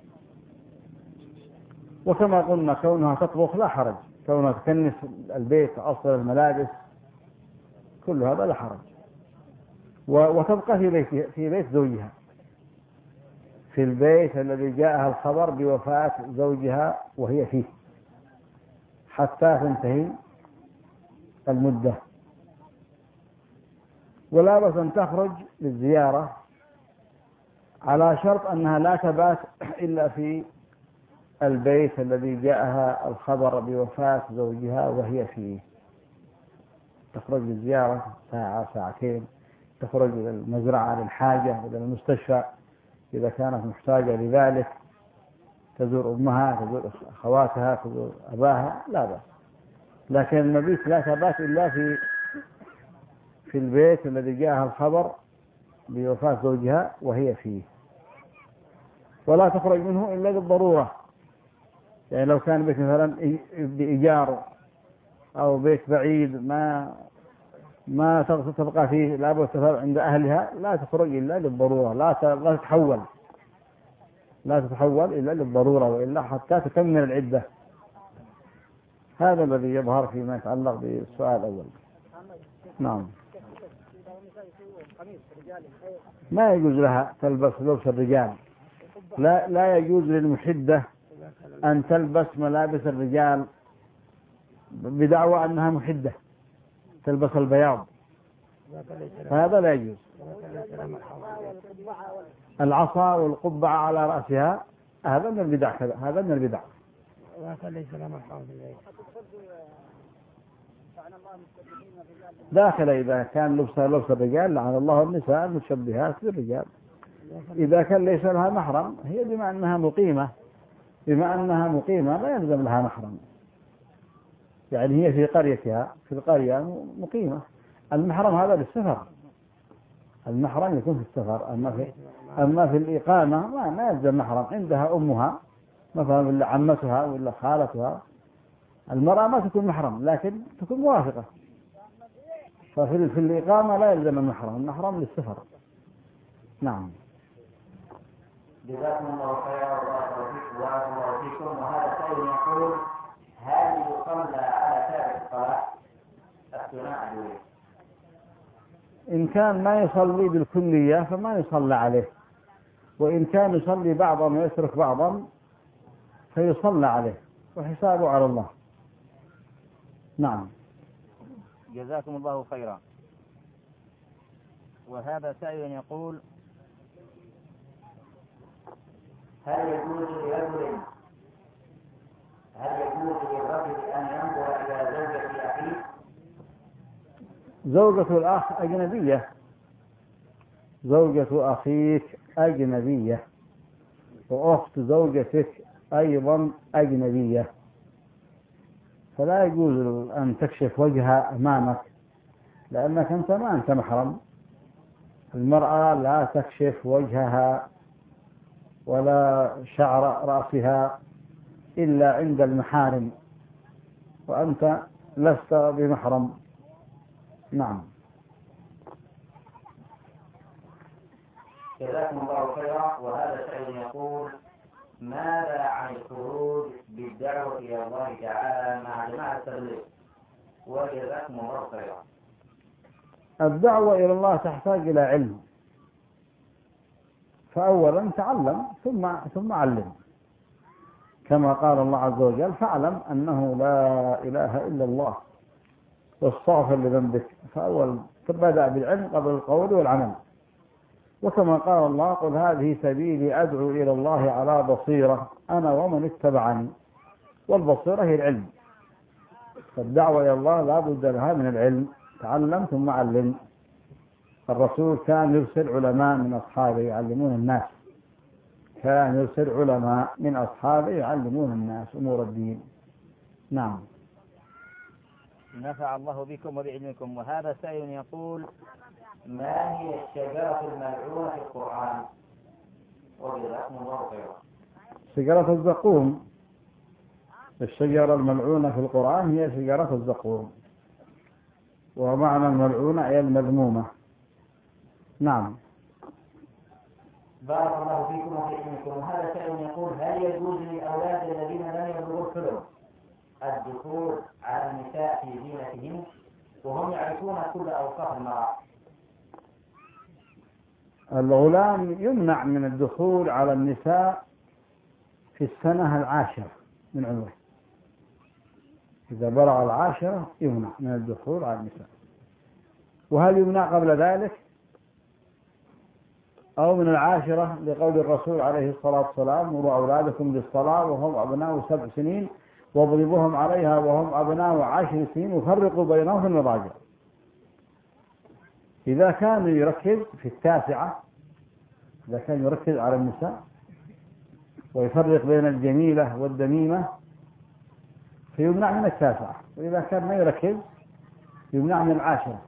وكما قلنا كونها تطبخ لا حرج، كونها تكنس البيت أصل الملابس كل هذا لا حرج. وتبقى في بيت في بيت زوجها، في البيت الذي جاءها الخبر بوفاة زوجها وهي فيه حتى تنتهي المدة. ولا بأس أن تخرج للزيارة على شرط أنها لا تبات إلا في البيت الذي جاءها الخبر بوفاة زوجها وهي فيه. تخرج للزيارة ساعة ساعتين، تخرج إلى المزرعة للحاجة، إلى المستشفى إذا كانت محتاجة لذلك، تزور أمها، تزور أخواتها، تزور أباها، لا بأس. لكن المبيت لا تبات إلا في في البيت الذي جاءها الخبر بوفاة زوجها وهي فيه. ولا تخرج منه إلا بالضرورة، يعني لو كان بيت مثلا بإيجار أو بيت بعيد ما ما تبقى فيه لا بد عند أهلها، لا تخرج إلا للضرورة، لا لا تتحول لا تتحول إلا للضرورة، وإلا حتى تكمل العدة. هذا الذي يظهر فيما يتعلق بالسؤال الأول. نعم. ما يجوز لها تلبس لبس الرجال، لا لا يجوز للمحدة أن تلبس ملابس الرجال بدعوى أنها محدة، تلبس البياض، هذا لا يجوز. العصا والقبعة على رأسها هذا من البدع، هذا من البدع. داخل إذا كان لبسها لبس الرجال لعن الله النساء المشبهات بالرجال. إذا كان ليس لها محرم، هي بما أنها مقيمة بما أنها مقيمة لا يلزم لها محرم، يعني هي في قريتها في القرية مقيمة. المحرم هذا للسفر، المحرم يكون في السفر، أما في أما في الإقامة ما, ما يلزم محرم. عندها أمها مثلا ولا عمتها ولا خالتها، المرأة ما تكون محرم لكن تكون موافقة، ففي في الإقامة لا يلزم المحرم، المحرم للسفر. نعم. جزاكم الله خيرا وبارك الله فيكم. وهذا سائل يقول: هل يصلى على تارك الصلاة الثناء الدولي؟ إن كان ما يصلي بالكلية فما يصلى عليه، وإن كان يصلي بعضا ويترك بعضا فيصلى عليه وحسابه على الله. نعم. جزاكم الله خيرا. وهذا سائل يقول: هل يجوز لرجل هل يجوز للرجل أن ينظر إلى زوجة أخيه؟ زوجة الأخ أجنبية، زوجة أخيك أجنبية، وأخت زوجتك أيضا أجنبية، فلا يجوز أن تكشف وجهها أمامك، لأنك أنت ما أنت محرم. المرأة لا تكشف وجهها ولا شعر رأسها إلا عند المحارم، وأنت لست بمحرم. نعم. جزاكم الله خيرا. وهذا سائل يقول: ماذا عن الخروج بالدعوة إلى الله تعالى مع جماعة التبليغ؟ وجزاكم الله خيرا. الدعوة إلى الله تحتاج إلى علم، فأولا تعلم ثم ثم علم، كما قال الله عز وجل: فاعلم أنه لا إله إلا الله واستغفر لذنبك. فأول تبدأ بالعلم قبل القول والعمل. وكما قال الله: قل هذه سبيلي أدعو إلى الله على بصيرة أنا ومن اتبعني. والبصيرة هي العلم، فالدعوة إلى الله لا بد لها من العلم، تعلم ثم علم. الرسول كان يرسل علماء من أصحابه يعلمون الناس، كان يرسل علماء من أصحابه يعلمون الناس أمور الدين. نعم. نفع الله بكم وبعلمكم. وهذا سائل يقول: ما هي الشجرة الملعونة في القرآن؟ وجزاكم الله خيرا. شجرة الزقوم. الشجرة الملعونة في القرآن هي شجرة الزقوم، ومعنى الملعونة هي المذمومة. نعم. بارك الله فيكم وفي علمكم. هذا سائل يقول: هل يجوز للأولاد الذين لم يبلغوا الحلم الدخول على النساء في زينتهن وهم يعرفون كل أوصاف المرأة؟ الغلام يمنع من الدخول على النساء في السنة العاشرة من عمره. إذا بلغ العاشرة يمنع من الدخول على النساء. وهل يمنع قبل ذلك أو من العاشرة؟ لقول الرسول عليه الصلاة والسلام: مروا أولادكم بالصلاة وهم أبناء سبع سنين واضربوهم عليها وهم أبناء عشر سنين وفرقوا بينهم في المضاجع. إذا كان يركز في التاسعة، إذا كان يركز على النساء ويفرق بين الجميلة والدميمة فيمنع من التاسعة، وإذا كان ما يركز يمنع من العاشرة.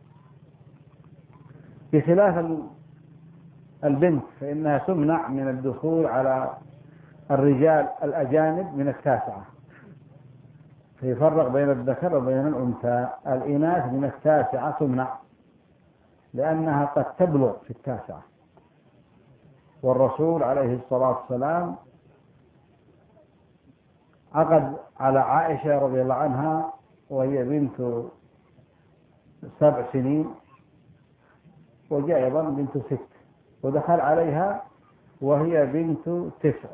بخلاف البنت فإنها تمنع من الدخول على الرجال الأجانب من التاسعة، فيفرق بين الذكر وبين الأنثى. الإناث من التاسعة تمنع لأنها قد تبلغ في التاسعة. والرسول عليه الصلاة والسلام عقد على عائشة رضي الله عنها وهي بنت سبع سنين، وجاء أيضا بنت ست، ودخل عليها وهي بنت تسع.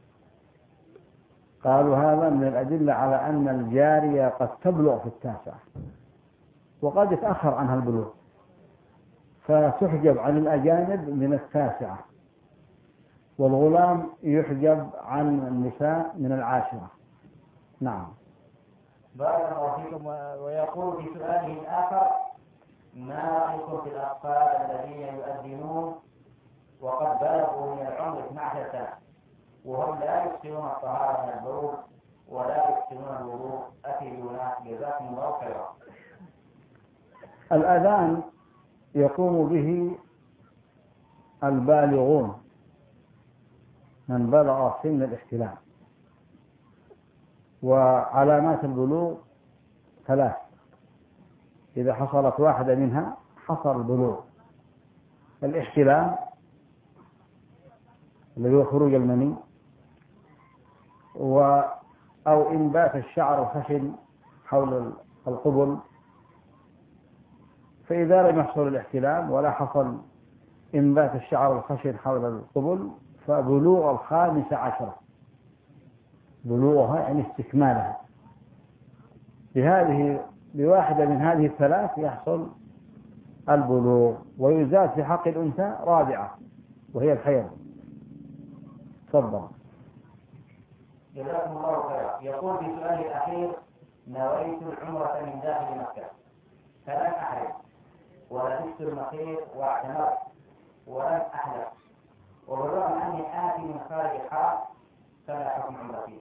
قالوا هذا من الأدلة على أن الجارية قد تبلغ في التاسعة وقد يتأخر عنها البلوغ، فتحجب عن الأجانب من التاسعة، والغلام يحجب عن النساء من العاشرة. نعم. بارك الله فيكم. ويقول في سؤاله الآخر: ما رأيكم في الأطفال الذين يؤذنون وقد بلغوا من العمر اثنتي عشرة سنة وهم لا يحسنون الطهارة من البول ولا يحسنون الوضوء؟ أفيدونا جزاكم الله خيرا. الأذان يقوم به البالغون من بلغ سن الاحتلام، وعلامات البلوغ ثلاث: إذا حصلت واحدة منها حصل البلوغ: الاحتلام الذي هو خروج المني، و أو إنبات الشعر الخشن حول القبل. فإذا لم يحصل الاحتلام ولا حصل إنبات الشعر الخشن حول القبل فبلوغ الخامسة عشرة، بلوغها يعني استكمالها. بهذه بواحدة من هذه الثلاث يحصل البلوغ، ويزاد في حق الأنثى رابعة وهي الحيض. تفضل. جزاكم الله خيرا. يقول في سؤاله الأخير: نويت العمرة من داخل مكة فلم أحرم ولبست المخيط واعتمرت ولم أحلق، وبالرغم أني آتي من خارج الحرم فلا حكم عمرتي؟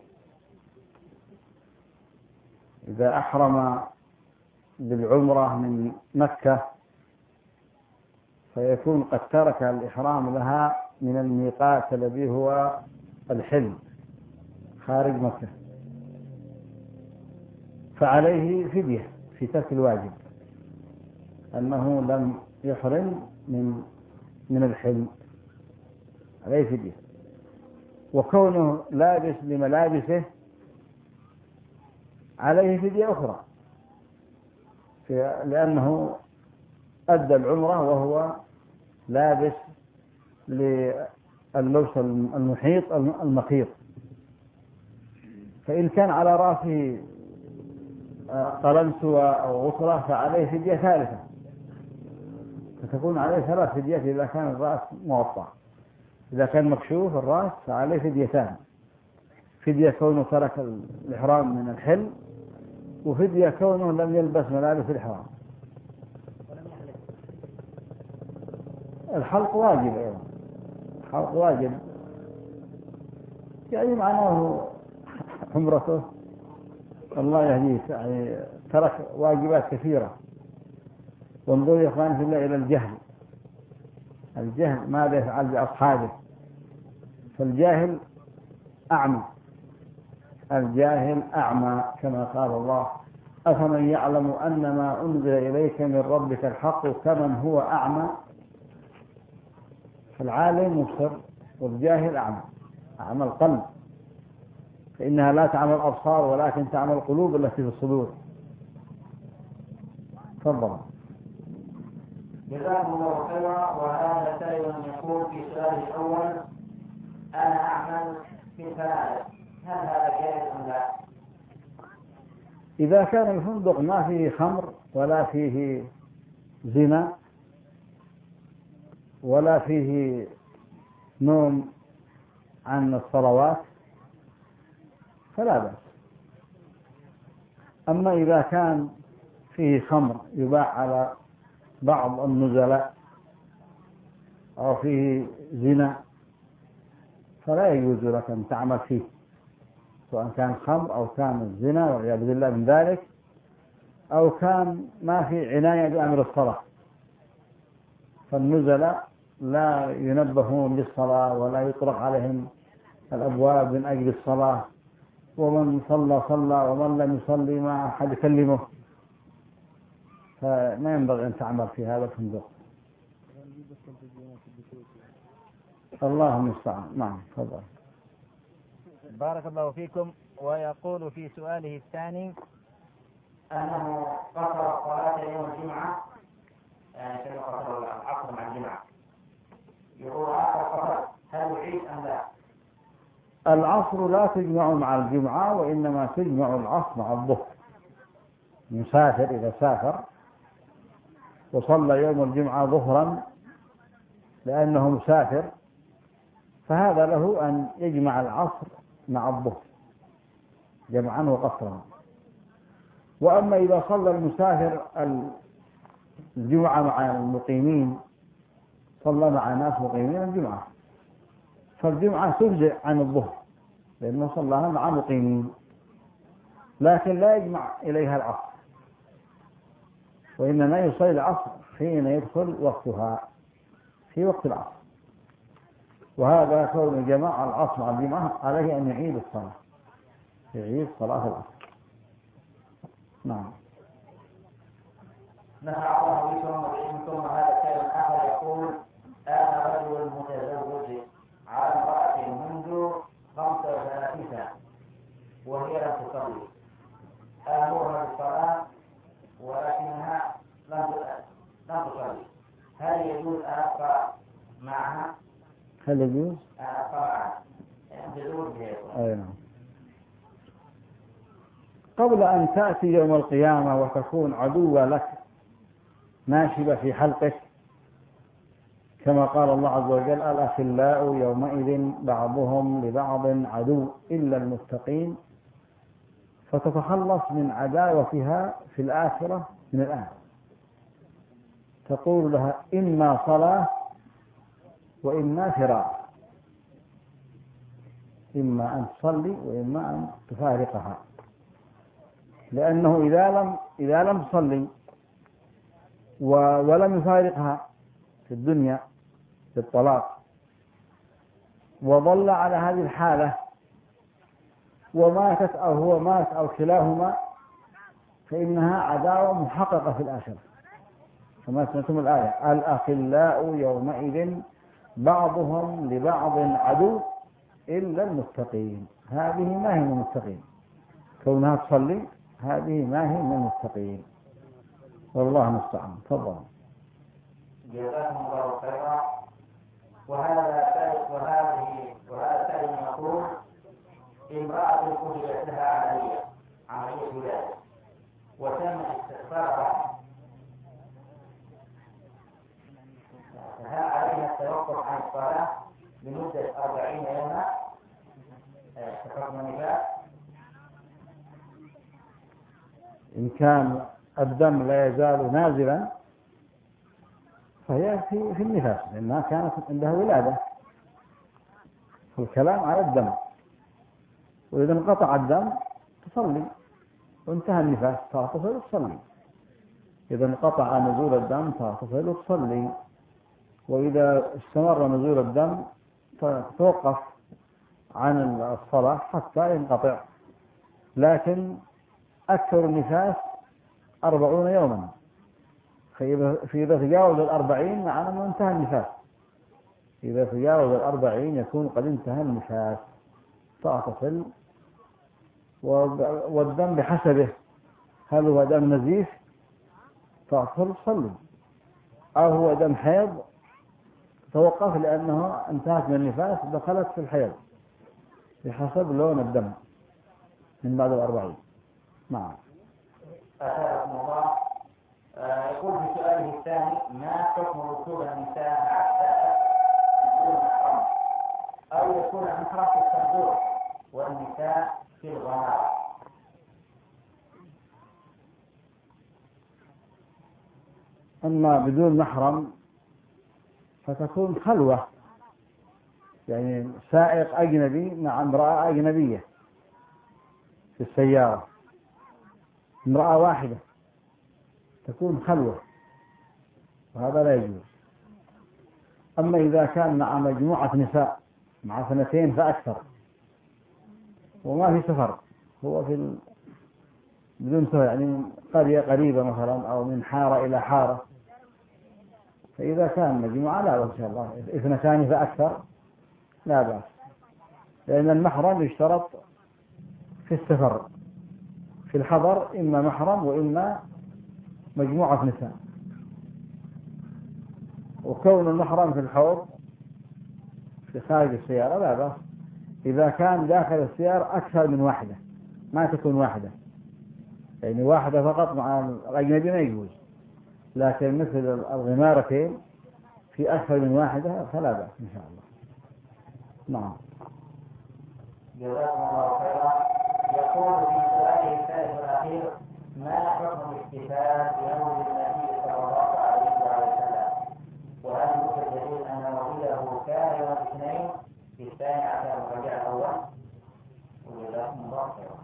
إذا أحرم بالعمرة من مكة فيكون قد ترك الإحرام لها من الميقات الذي هو الحلم خارج مكة، فعليه فدية في ترك الواجب، أنه لم يحرم من من الحلم، عليه فدية. وكونه لابس لملابسه عليه فدية أخرى، لأنه أدى العمرة وهو لابس للبس المحيط المخيط. فإن كان على رأسه قلنسوة أو غصرة فعليه فدية ثالثة، فتكون عليه ثلاث فديات إذا كان الرأس مغطى. إذا كان مكشوف الرأس فعليه فديتان: فدية كونه ترك الإحرام من الحل، وفدية كونه لم يلبس ملابس الإحرام. الحلق واجب أيضا، الحلق واجب، يعني معناه عمرته الله يهديه، يعني ترك واجبات كثيرة. وانظروا يا إخواني في الله إلى الجهل، الجهل ماذا يفعل بأصحابه؟ فالجاهل أعمى، الجاهل أعمى كما قال الله: أفمن يعلم أن ما أنزل إليك من ربك الحق كمن هو أعمى. فالعالم مبصر والجاهل أعمى، أعمى القلب، فإنها لا تعمل الأبصار ولكن تعمل القلوب التي في الصدور. تفضل. جزاكم الله خيرا. وهذا سائل يقول في سؤاله الأول: أنا أعمل في الفنادق، هل هذا جائز أم لا؟ إذا كان الفندق ما فيه خمر ولا فيه زنا ولا فيه نوم عن الصلوات فلا بأس. أما إذا كان فيه خمر يباع على بعض النزلاء أو فيه زنا فلا يجوز لك أن تعمل فيه، سواء كان خمر أو كان الزنا والعياذ بالله من ذلك، أو كان ما في عناية بأمر الصلاة. فالنزلاء لا ينبهون للصلاة ولا يطرق عليهم الأبواب من أجل الصلاة، ومن صلى صلى ومن لم يصلي ما أحد يكلمه، فما ينبغي أن تعمل في هذا الفندق. الله المستعان. نعم تفضل. بارك الله فيكم. ويقول في سؤاله الثاني أنه قصر صلاة يوم الجمعة، يعني كما قصر العصر مع الجمعة، يقول آخر قصر، هل يعيد أم لا؟ العصر لا تجمع مع الجمعة، وإنما تجمع العصر مع الظهر. مسافر إذا سافر وصلى يوم الجمعة ظهرا لأنه مسافر فهذا له أن يجمع العصر مع الظهر جمعا وقصرا. وأما إذا صلى المسافر الجمعة مع المقيمين، صلى مع ناس مقيمين الجمعة، فالجمعة تجزئ عن الظهر لأنه صلىها مع مقيمين، لكن لا يجمع إليها العصر، وإنما يصلي العصر حين يدخل وقتها في وقت العصر. وهذا كون جماعة العصر مع الجمعة عليه أن يعيد الصلاة، يعيد صلاة العصر. نعم. نفع الله بكم وبعلمكم. هذا سائل آخر يقول: أنا رجل متزوج على امرأة منذ خمسة وثلاثين سنة وهي لم تصلي، آمرها بالصلاة ولكنها لم لم تصلي، هل يجوز أن أبقى معها؟ هل يجوز؟ أن أبقى معها يعني تزوج بها؟ أي نعم. قبل أن تأتي يوم القيامة وتكون عدوة لك ناشبة في حلقك، كما قال الله عز وجل: الأخلاء يومئذ بعضهم لبعض عدو إلا المتقين، فتتخلص من عداوتها في الآخرة من الآن. تقول لها إما صلاة وإما فراق، إما أن تصلي وإما أن تفارقها، لأنه إذا لم إذا لم تصلي ولم يفارقها في الدنيا بالطلاق وظل على هذه الحالة وماتت أو هو مات أو كلاهما، فإنها عداوة محققة في الآخرة، كما سمعتم الآية: الأخلاء يومئذ بعضهم لبعض عدو إلا المتقين. هذه ما هي من المتقين، كونها تصلي هذه ما هي من المتقين، والله المستعان. تفضل. جزاكم الله خيرا. وهذا سائل وهذه وهذا سائل يقول: امرأة قتلت لها عملية عملية ولادة وتم استئصالها، فهل عليها التوقف عن الصلاة لمدة أربعين يوما كحكم النفاس؟ إن كان الدم لا يزال نازلا فهي في, في النفاس، لأنها كانت عندها ولادة، الكلام على الدم. وإذا انقطع الدم تصلي وانتهى النفاس تغتسل وتصلي. إذا انقطع نزول الدم تغتسل وتصلي، وإذا استمر نزول الدم تتوقف عن الصلاة حتى ينقطع. لكن أكثر النفاس أربعون يوما، فإذا تجاوز الأربعين معناه أنه انتهى النفاس، إذا تجاوز الأربعين يكون قد انتهى المشاة، فأتصل، والدم بحسبه، هل هو دم نزيف فأتصل صلي، أو هو دم حيض توقف لأنه انتهت من النفاس دخلت في الحيض بحسب لون الدم من بعد الأربعين. نعم. أثابكم الله. آه يقول في سؤاله الثاني: ما حكم ركوب النساء مع السائق بدون محرم، أو يكون المحرم في الصندوق والنساء في الغمار؟ أما بدون محرم فتكون خلوة، يعني سائق أجنبي مع امرأة أجنبية في السيارة، امرأة واحدة تكون خلوة، وهذا لا يجوز. أما إذا كان مع مجموعة نساء مع اثنتين فأكثر وما في سفر، هو في ال... بدون سفر، يعني قرية قريبة مثلا أو من حارة إلى حارة، فإذا كان مجموعة لا بأس إن شاء الله، اثنتان فأكثر لا بأس، لأن المحرم يشترط في السفر، في الحضر إما محرم وإما مجموعة نساء، وكون المحرم في الحوض في خارج السيارة لا بأس، إذا كان داخل السيارة أكثر من واحدة، ما تكون واحدة، يعني واحدة فقط مع الأجنبي ما يجوز، لكن مثل الغمارتين في أكثر من واحدة فلا بأس إن شاء الله. نعم. جزاكم الله خيرا. يقول في سؤاله الثالث والأخير: ما حكم الاحتفال بمولد النبي صلى الله عليه وسلم؟ وهل يوجد دليل أن مولده كان يوم الاثنين في الثاني عشر من ربيع الأول؟ وجزاكم الله خيرا.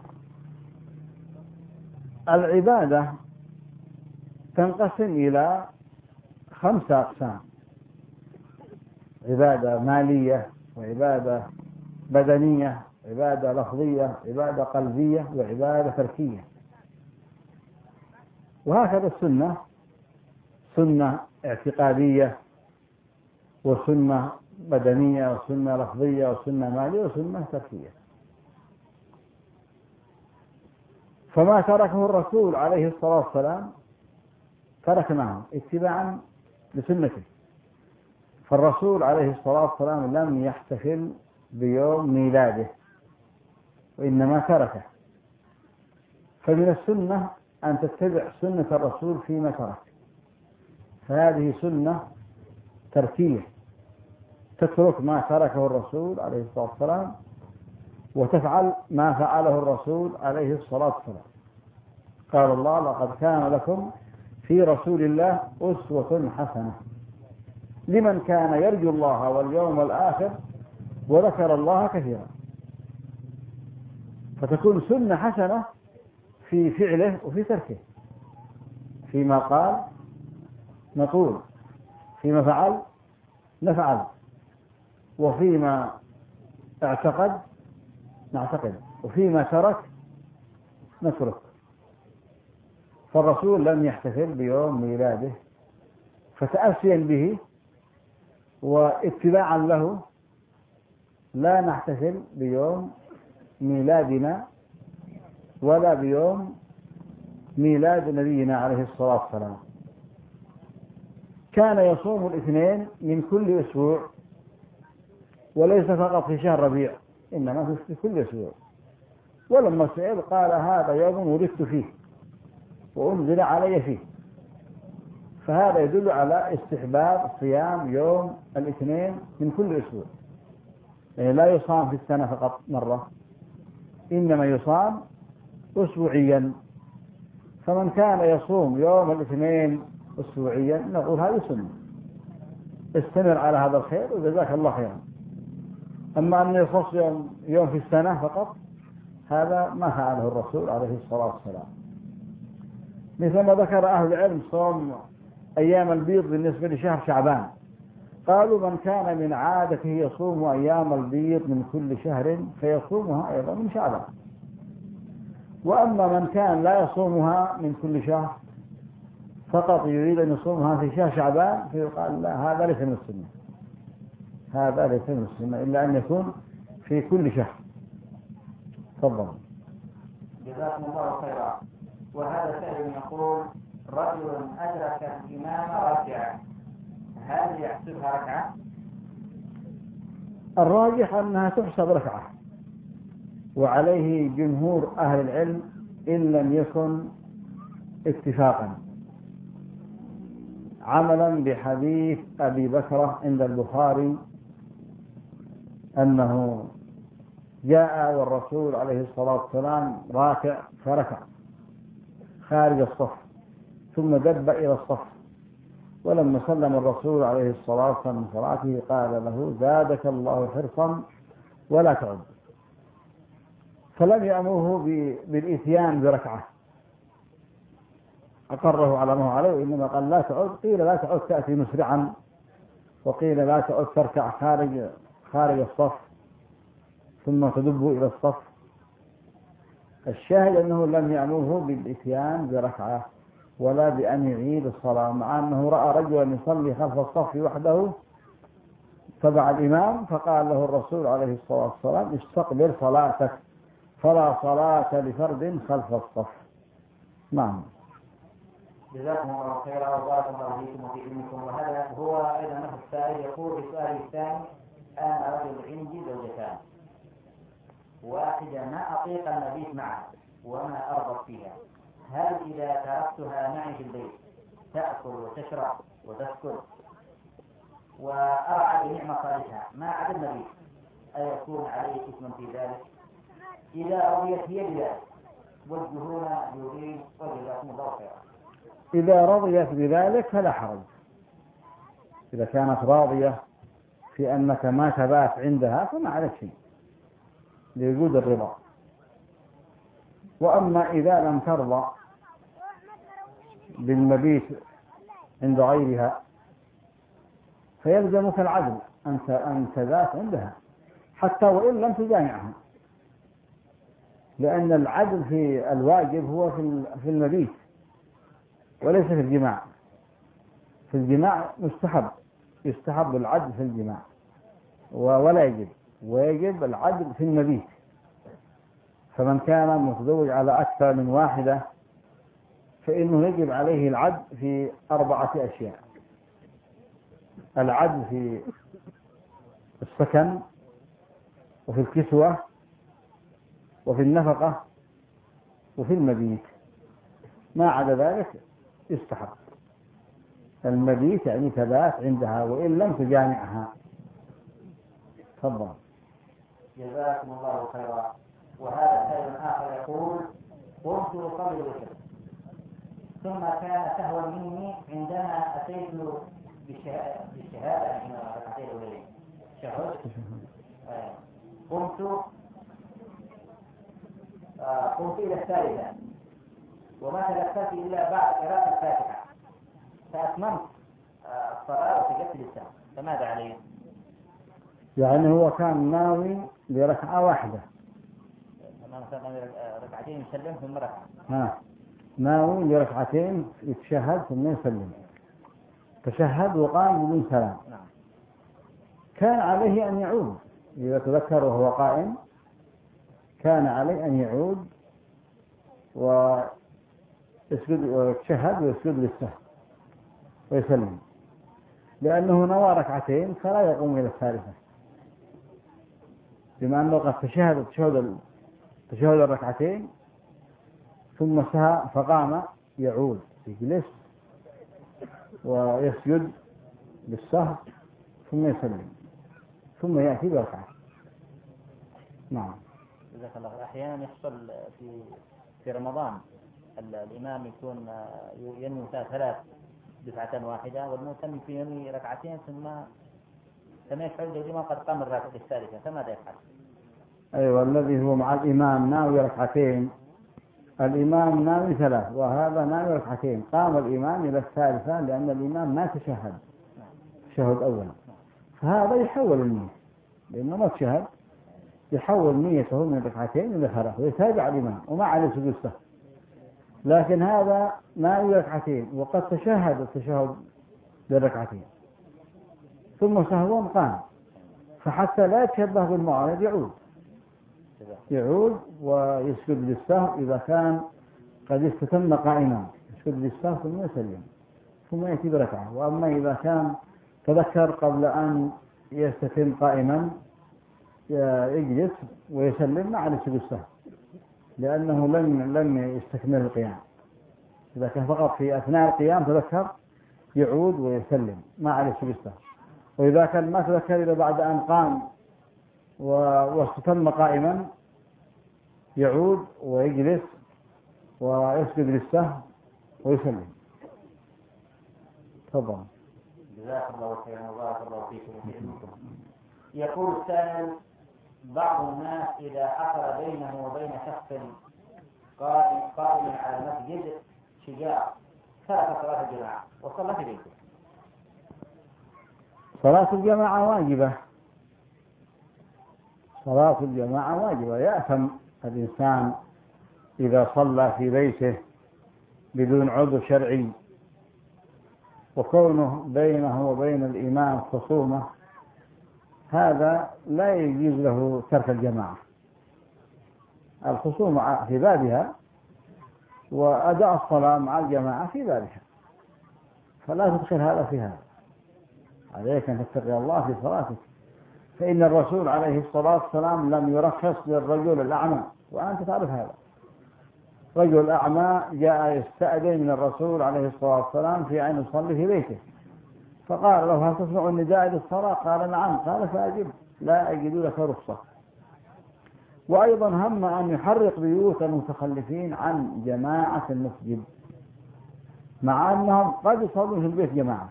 العبادة تنقسم إلى خمسة أقسام: عبادة مالية، وعبادة بدنية، عبادة لفظية، عبادة قلبية، وعبادة تركية. وهكذا السنة، سنة اعتقادية، وسنة بدنية، وسنة لفظية، وسنة مالية، وسنة تركية. فما تركه الرسول عليه الصلاة والسلام تركناه اتباعا لسنته، فالرسول عليه الصلاة والسلام لم يحتفل بيوم ميلاده وإنما تركه، فمن السنة أن تتبع سنة الرسول فيما ترك، فهذه سنة تركية، تترك ما تركه الرسول عليه الصلاة والسلام وتفعل ما فعله الرسول عليه الصلاة والسلام. قال الله: لقد كان لكم في رسول الله أسوة حسنة لمن كان يرجو الله واليوم الآخر وذكر الله كثيرا. فتكون سنة حسنة في فعله وفي تركه، فيما قال نقول، فيما فعل نفعل، وفيما اعتقد نعتقد، وفيما ترك نترك. فالرسول لم يحتفل بيوم ميلاده، فتأسيا به واتباعا له لا نحتفل بيوم ميلادنا ولا بيوم ميلاد نبينا عليه الصلاة والسلام. كان يصوم الاثنين من كل أسبوع، وليس فقط في شهر ربيع، إنما في كل أسبوع. ولما سئل قال: هذا يوم ولدت فيه وأنزل علي فيه. فهذا يدل على استحباب صيام يوم الاثنين من كل أسبوع، يعني لا يصام في السنة فقط مرة، إنما يصام أسبوعيا. فمن كان يصوم يوم الاثنين أسبوعيا نقول هذه سنة، استمر على هذا الخير وجزاك الله خيرا. أما أن يخص يوم, يوم في السنة فقط هذا ما فعله الرسول عليه الصلاة والسلام. مثل ما ذكر أهل العلم صوم أيام البيض بالنسبة لشهر شعبان، قالوا: من كان من عادته يصوم أيام البيض من كل شهر فيصومها أيضا من شعبان. وأما من كان لا يصومها من كل شهر فقط يريد أن يصومها في شهر شعبان فيقال: لا، هذا ليس من السنة، هذا ليس مسلما إلا أن يكون في كل شهر. تفضل. جزاكم الله خيرا. وهذا سائل يقول: رجل أدرك الإمام راكعا، هل يحسبها ركعة؟ الراجح أنها تحسب ركعة، وعليه جمهور أهل العلم إن لم يكن اتفاقا، عملا بحديث أبي بكر عند البخاري أنه جاء والرسول عليه الصلاة والسلام راكع فركع خارج الصف ثم دب إلى الصف، ولما سلم الرسول عليه الصلاة والسلام من صلاته قال له: زادك الله حرصا ولا تعد. فلم يأمره بالإتيان بركعة، أقره على ما هو عليه، إنما قال: لا تعد. قيل: لا تعد تأتي مسرعا، وقيل: لا تعد تركع خارج خارج الصف ثم تدب إلى الصف. الشاهد أنه لم يأمره بالإتيان بركعة ولا بأن يعيد الصلاة، مع أنه رأى رجلا يصلي خلف الصف وحده تبع الإمام، فقال له الرسول عليه الصلاة والسلام: استقبل صلاتك، فلا صلاة لفرد خلف الصف. نعم. جزاكم الله خيرا وبارك الله فيكم وفي علمكم. وهذا هو أيضا نفس السائل يقول في سؤاله الثاني: أنا رجل عندي زوجتان، واحدة ما أطيق المبيت معها وما أرغب فيها، هل إذا تركتها معي في البيت تأكل وتشرب وتسكت وأرعى بنعمة صالحها ما عدا المبيت، أيكون عليه اسم في ذلك؟ إذا رضيت هي بذلك وجهونا يريد وجزاكم الله خيرا. إذا رضيت بذلك فلا حرج، إذا كانت راضية في أنك ما تبات عندها فما عليك شيء لوجود الرضا. وأما إذا لم ترضى بالمبيت عند غيرها فيلزمك العدل أنت أن تبات عندها حتى وإن لم تجامعها، لأن العدل في الواجب هو في المبيت وليس في الجماع. في الجماع مستحب، يستحب العدل في الجماع ولا يجب، ويجب العدل في المبيت. فمن كان متزوج على أكثر من واحدة فإنه يجب عليه العدل في أربعة أشياء: العدل في السكن، وفي الكسوة، وفي النفقة، وفي المبيت. ما عدا ذلك يستحب. المبيت يعني تبات عندها وإن لم تجامعها. تفضل. جزاكم الله خيرا. وهذا سائل آخر يقول: قمت أصلي الوتر ثم كان سهوا مني عندما أتيت بالشهادة حين ركعتين الأولين شهدت قمت آه قمت إلى الثالثة وما تذكرت إلا بعد قراءة الفاتحة فأتممت آه الصلاة وسجدت للسهو، فماذا عليه؟ يعني هو كان ناوي بركعة واحدة، ركعتين يسلم ثم ركعة. ها ناوي بركعتين يتشهد ثم يسلم، تشهد وقام بدون سلام. نعم. كان عليه أن يعود إذا تذكر وهو قائم، كان عليه أن يعود ويسجد ويتشهد ويسجد للسهو ويسلم، لأنه نوى ركعتين فلا يقوم إلى الثالثة، بما أنه قد تشهد تشهد تشهد الركعتين ثم سهى فقام يعود يجلس ويسجد للسهو ثم يسلم ثم يأتي بركعة. نعم. جزاك الله. أحيانا يحصل في في رمضان الإمام يكون ينوي ثلاث دفعة واحدة والمؤتم ينوي ركعتين ثم كما يفعل الإمام قد قام الركعة الثالثة، فماذا يفعل؟ أيوة، الذي هو مع الإمام ناوي ركعتين، الإمام ناوي ثلاث وهذا ناوي ركعتين، قام الإمام إلى الثالثة لأن الإمام ما تشهد تشهد أولا، فهذا يحول النية لأنه ما تشهد، يحول نيته من ركعتين إلى ثلاث ويتابع الإمام وما عليه سجود سهو. لكن هذا ناوي ركعتين وقد تشهد التشهد للركعتين ثم سهوا قام فحتى لا يتشبه بالمعارض يعود يعود ويسجد للسهو إذا كان قد استتم قائما، يسجد للسهو ثم يسلم ثم يأتي بركعة. وأما إذا كان تذكر قبل أن يستتم قائما يجلس ويسلم مع سجود السهو، لأنه لم لم يستكمل القيام. إذا كان فقط في أثناء القيام تذكر يعود ويسلم ما عليه سجود السهو. وإذا كان ما تذكر إلا بعد أن قام واستتم قائما يعود ويجلس ويسجد للسهو ويسلم. تفضل. جزاك الله خيرا وبارك الله فيكم. يقول السائل: بعض الناس إذا حصل بينه وبين شخص قائم قائم على المسجد شجاع ترك صلاة الجماعة وصلى في بيته. صلاة الجماعة واجبة، صلاة الجماعة واجبة. يأثم الإنسان إذا صلى في بيته بدون عذر شرعي، وكونه بينه وبين الإمام خصومة هذا لا يجوز له ترك الجماعة. الخصومة في بابها وأداء الصلاة مع الجماعة في بابها، فلا تدخل هذا في هذا. عليك أن تتقي الله في صلاتك، فإن الرسول عليه الصلاة والسلام لم يرخص للرجل الأعمى، وأنت تعرف هذا. رجل أعمى جاء يستأذن من الرسول عليه الصلاة والسلام في أن يصلي في بيته، فقال له: هل تسمع النداء للصلاة؟ قال: نعم. قال: فأجب، لا أجد لك رخصة. وأيضا هم أن يحرق بيوت المتخلفين عن جماعة المسجد، مع أنهم قد يصلون في البيت جماعة،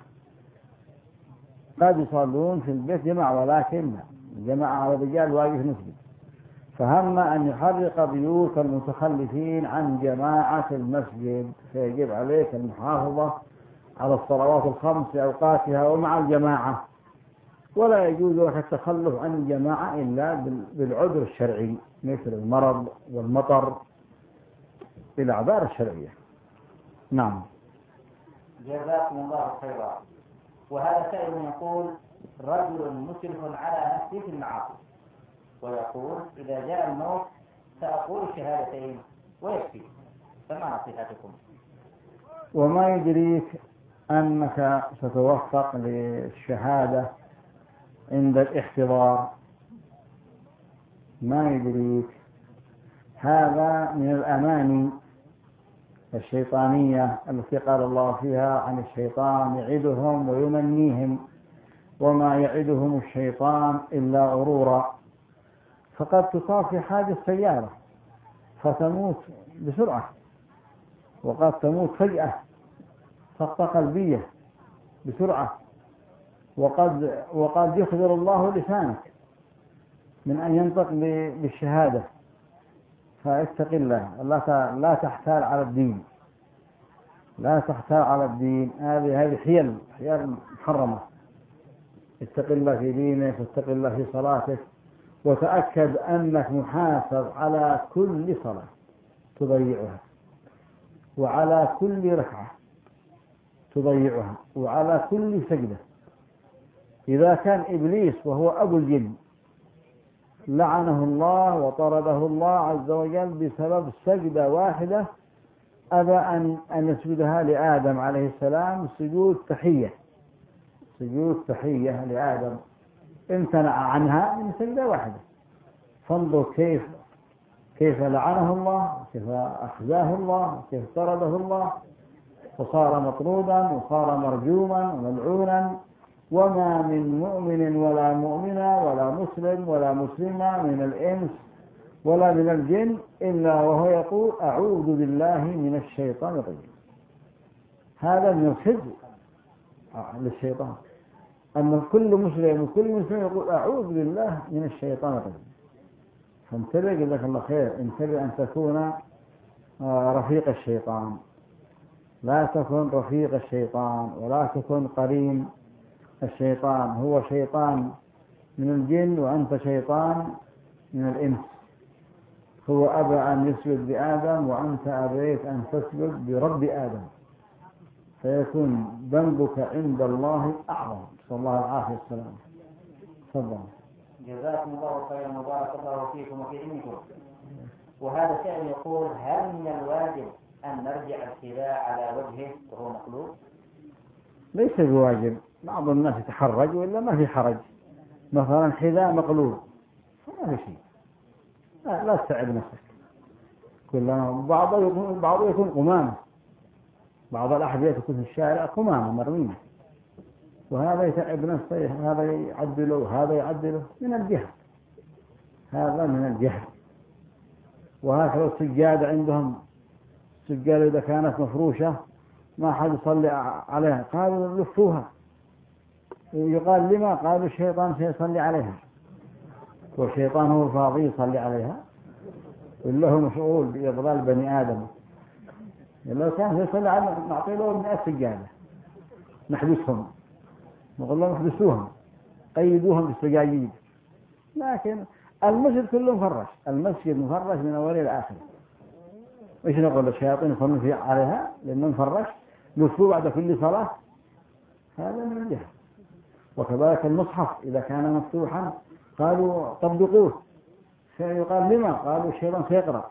قد يصلون في البيت جماعة، ولكن جماعة على الرجال واقف مسجد. فهم أن يحرق بيوت المتخلفين عن جماعة المسجد، فيجب عليك المحافظة على الصلوات الخمس في أوقاتها ومع الجماعة، ولا يجوز لك التخلف عن الجماعة إلا بالعذر الشرعي مثل المرض والمطر، بالأعذار الشرعية. نعم. جزاكم الله خيرا. وهذا سائل يقول: رجل مسرف على نفسه في المعاصي، ويقول: إذا جاء الموت سأقول الشهادتين ويكفي، فما نصيحتكم؟ وما يدريك أنك ستوفق للشهادة عند الاحتضار؟ ما يدريك. هذا من الأماني الشيطانية التي قال الله فيها عن الشيطان: يعدهم ويمنيهم وما يعدهم الشيطان إلا غرورا. فقد تصاب في حادث سيارة فتموت بسرعة، وقد تموت فجأة سقطة قلبية بسرعة، وقد وقد يخبر الله لسانك من أن ينطق بالشهادة. فاتق الله، لا تحتال على الدين، لا تحتال على الدين. هذه هذه حيل حيل محرمة. اتق الله في دينك، واتق الله في صلاتك، وتأكد أنك محاسب على كل صلاة تضيعها، وعلى كل ركعة تضيعها، وعلى كل سجدة. إذا كان إبليس وهو أبو الجن لعنه الله وطرده الله عز وجل بسبب سجدة واحدة أبى أن أن يسجدها لآدم عليه السلام سجود تحية، سجود تحية لآدم، امتنع عنها من سجدة واحدة. فانظر كيف كيف لعنه الله، كيف أخزاه الله، كيف طرده الله، وصار مطرودا وصار مرجوما وملعونا. وما من مؤمن ولا مؤمنة ولا مسلم ولا مسلمة من الإنس ولا من الجن إلا وهو يقول: أعوذ بالله من الشيطان الرجيم. هذا من الخزي للشيطان، أن كل مسلم وكل مسلم يقول: أعوذ بالله من الشيطان الرجيم. فانتبه، جزاك الله خير، انتبه أن تكون رفيق الشيطان، لا تكن رفيق الشيطان ولا تكن قرين الشيطان. هو شيطان من الجن وأنت شيطان من الإنس. هو أبى أن يسجد بآدم وأنت أبيت أن تسجد برب آدم، فيكون ذنبك عند الله أعظم. صلى الله عليه وسلم. تفضل. جزاكم الله خيرا وبارك الله فيكم وفي علمكم. وهذا سائل يقول: هل من الواجب أن نرجع الحذاء على وجهه وهو مقلوب؟ ليس بواجب، بعض الناس يتحرج وإلا ما في حرج. مثلا حذاء مقلوب ما في شيء، لا, لا تتعب نفسك. كلما بعضه يكون بعضه يكون قمامة، بعض الأحذية تكون في الشارع قمامة مرمية، وهذا يتعب نفسه، هذا يعدله وهذا يعدله من الجهل، هذا من الجهل. وهكذا السجادة عندهم، السجادة إذا كانت مفروشة ما حد يصلي عليها قالوا لفوها، يقال لما؟ قالوا الشيطان سيصلي عليها، والشيطان هو فاضي يصلي عليها ولا هو مشغول بإضلال بني آدم؟ لو كان يصلي على نعطي له مئة سجادة نحبسهم، نقول لهم احبسوهم قيدوهم بالسجاجيد. لكن المسجد كله مفرش، المسجد مفرش من أوله إلى آخره، إيش نقول الشياطين يصلون فيه عليها لأنه مفرش لفوه بعد كل صلاة؟ هذا من الجهل. وكذلك المصحف إذا كان مفتوحا قالوا طبقوه، يقال لما؟ قالوا الشيطان سيقرأ،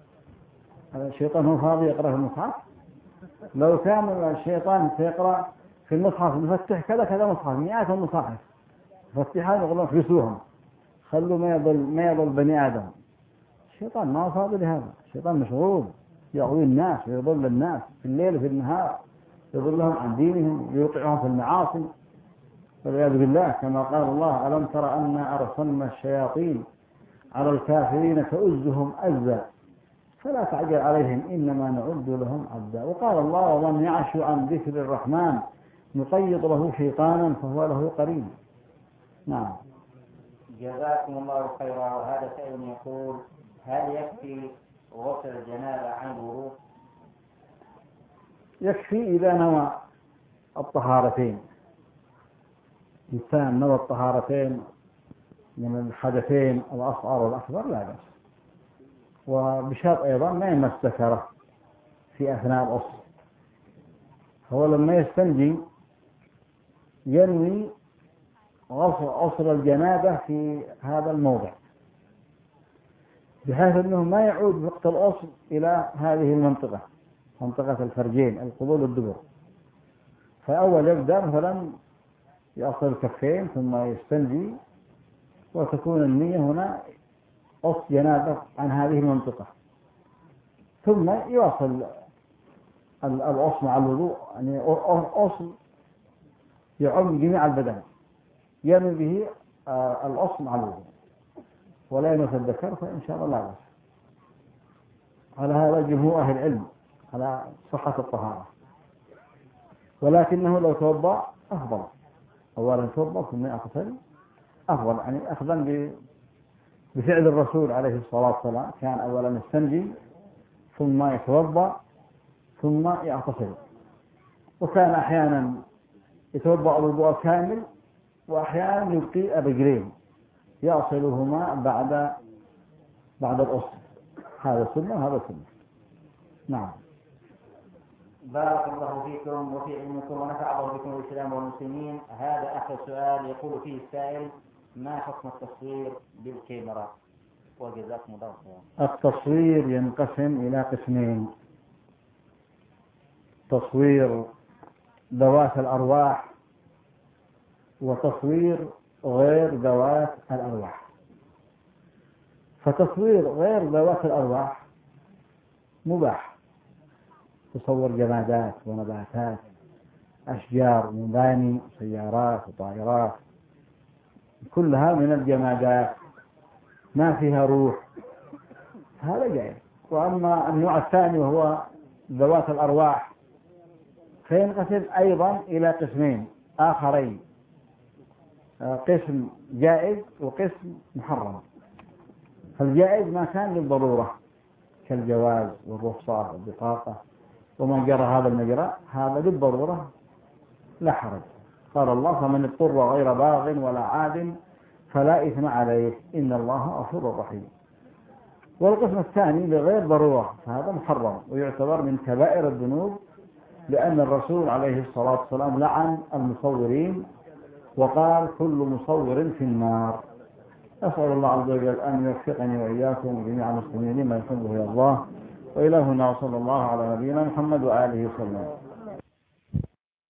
الشيطان هو فاضي يقرأ في المصحف؟ لو كان الشيطان سيقرأ في المصحف مفتح كذا كذا مصحف، مئات المصاحف مفتحان، يقولون احبسوهم خلوا ما يضل ما يضل بني آدم. الشيطان ما هو فاضي لهذا، الشيطان مشغول يغوي الناس ويضل الناس في الليل وفي النهار، يضلهم عن دينهم ويوقعهم في المعاصي والعياذ بالله. كما قال الله: ألم تر أنا أرسلنا الشياطين على الكافرين تؤزهم أزا فلا تعجل عليهم إنما نعد لهم عدا. وقال الله: ومن يعش عن ذكر الرحمن نقيض له شيطانا فهو له قرين. نعم. جزاكم الله خيرا. وهذا سائل يقول: هل يكفي غسل الجنابة عن الوضوء؟ يكفي إذا نوى الطهارتين، إنسان نوى الطهارتين من الحدثين الأصغر والأكبر لا بأس. وبشرط أيضا ما يمس ذكره في أثناء الغسل. هو لما يستنجي ينوي غسل الجنابة في هذا الموضع، بحيث أنه ما يعود وقت الغسل إلى هذه المنطقة، منطقة الفرجين القبول والدبر. فأول يبدأ مثلا يغسل الكفين ثم يستنجي، وتكون النية هنا غسل جنابة عن هذه المنطقة، ثم يواصل الغسل مع الوضوء، يعني غسل يعم جميع البدن، ينوي به الغسل مع الوضوء ولا يمس الذكر، فإن شاء الله لا بأس. على هذا جمهور أهل العلم على صحة الطهارة، ولكنه لو توضأ أفضل، أولا توضأ ثم يغتسل أفضل، يعني أخذا بفعل الرسول عليه الصلاة والسلام، كان أولا يستنجي ثم يتوضأ ثم يغتسل، وكان أحيانا يتوضأ الوضوء كامل وأحيانا يبقي الرجلين يغسلهما بعد بعد الغسل، هذا سنة وهذا سنة. نعم. بارك الله فيكم وفي علمكم ونفع الله بكم الإسلام والمسلمين. هذا آخر سؤال يقول فيه السائل: ما حكم التصوير بالكاميرا؟ وجزاكم الله خيرا. التصوير ينقسم إلى قسمين: تصوير ذوات الأرواح وتصوير غير ذوات الأرواح. فتصوير غير ذوات الأرواح مباح، تصور جمادات ونباتات، أشجار ومباني وسيارات وطائرات، كلها من الجمادات ما فيها روح، هذا جائز. وأما النوع الثاني وهو ذوات الأرواح فينقسم أيضا إلى قسمين آخرين: قسم جائز وقسم محرم. فالجائز ما كان للضرورة كالجواز والرخصة والبطاقة ومن جرى هذا المجرى، هذا للضرورة لا حرج. قال الله: فمن اضطر غير باغ ولا عاد فلا إثم عليه إن الله غفور رحيم. والقسم الثاني لغير ضرورة فهذا محرم ويعتبر من كبائر الذنوب، لأن الرسول عليه الصلاة والسلام لعن المصورين وقال: كل مصور في النار. أسأل الله عز وجل أن يوفقني وإياكم وجميع المسلمين لما يحبه يا الله. وإلى هنا وصلى الله على نبينا محمد وآله وسلم.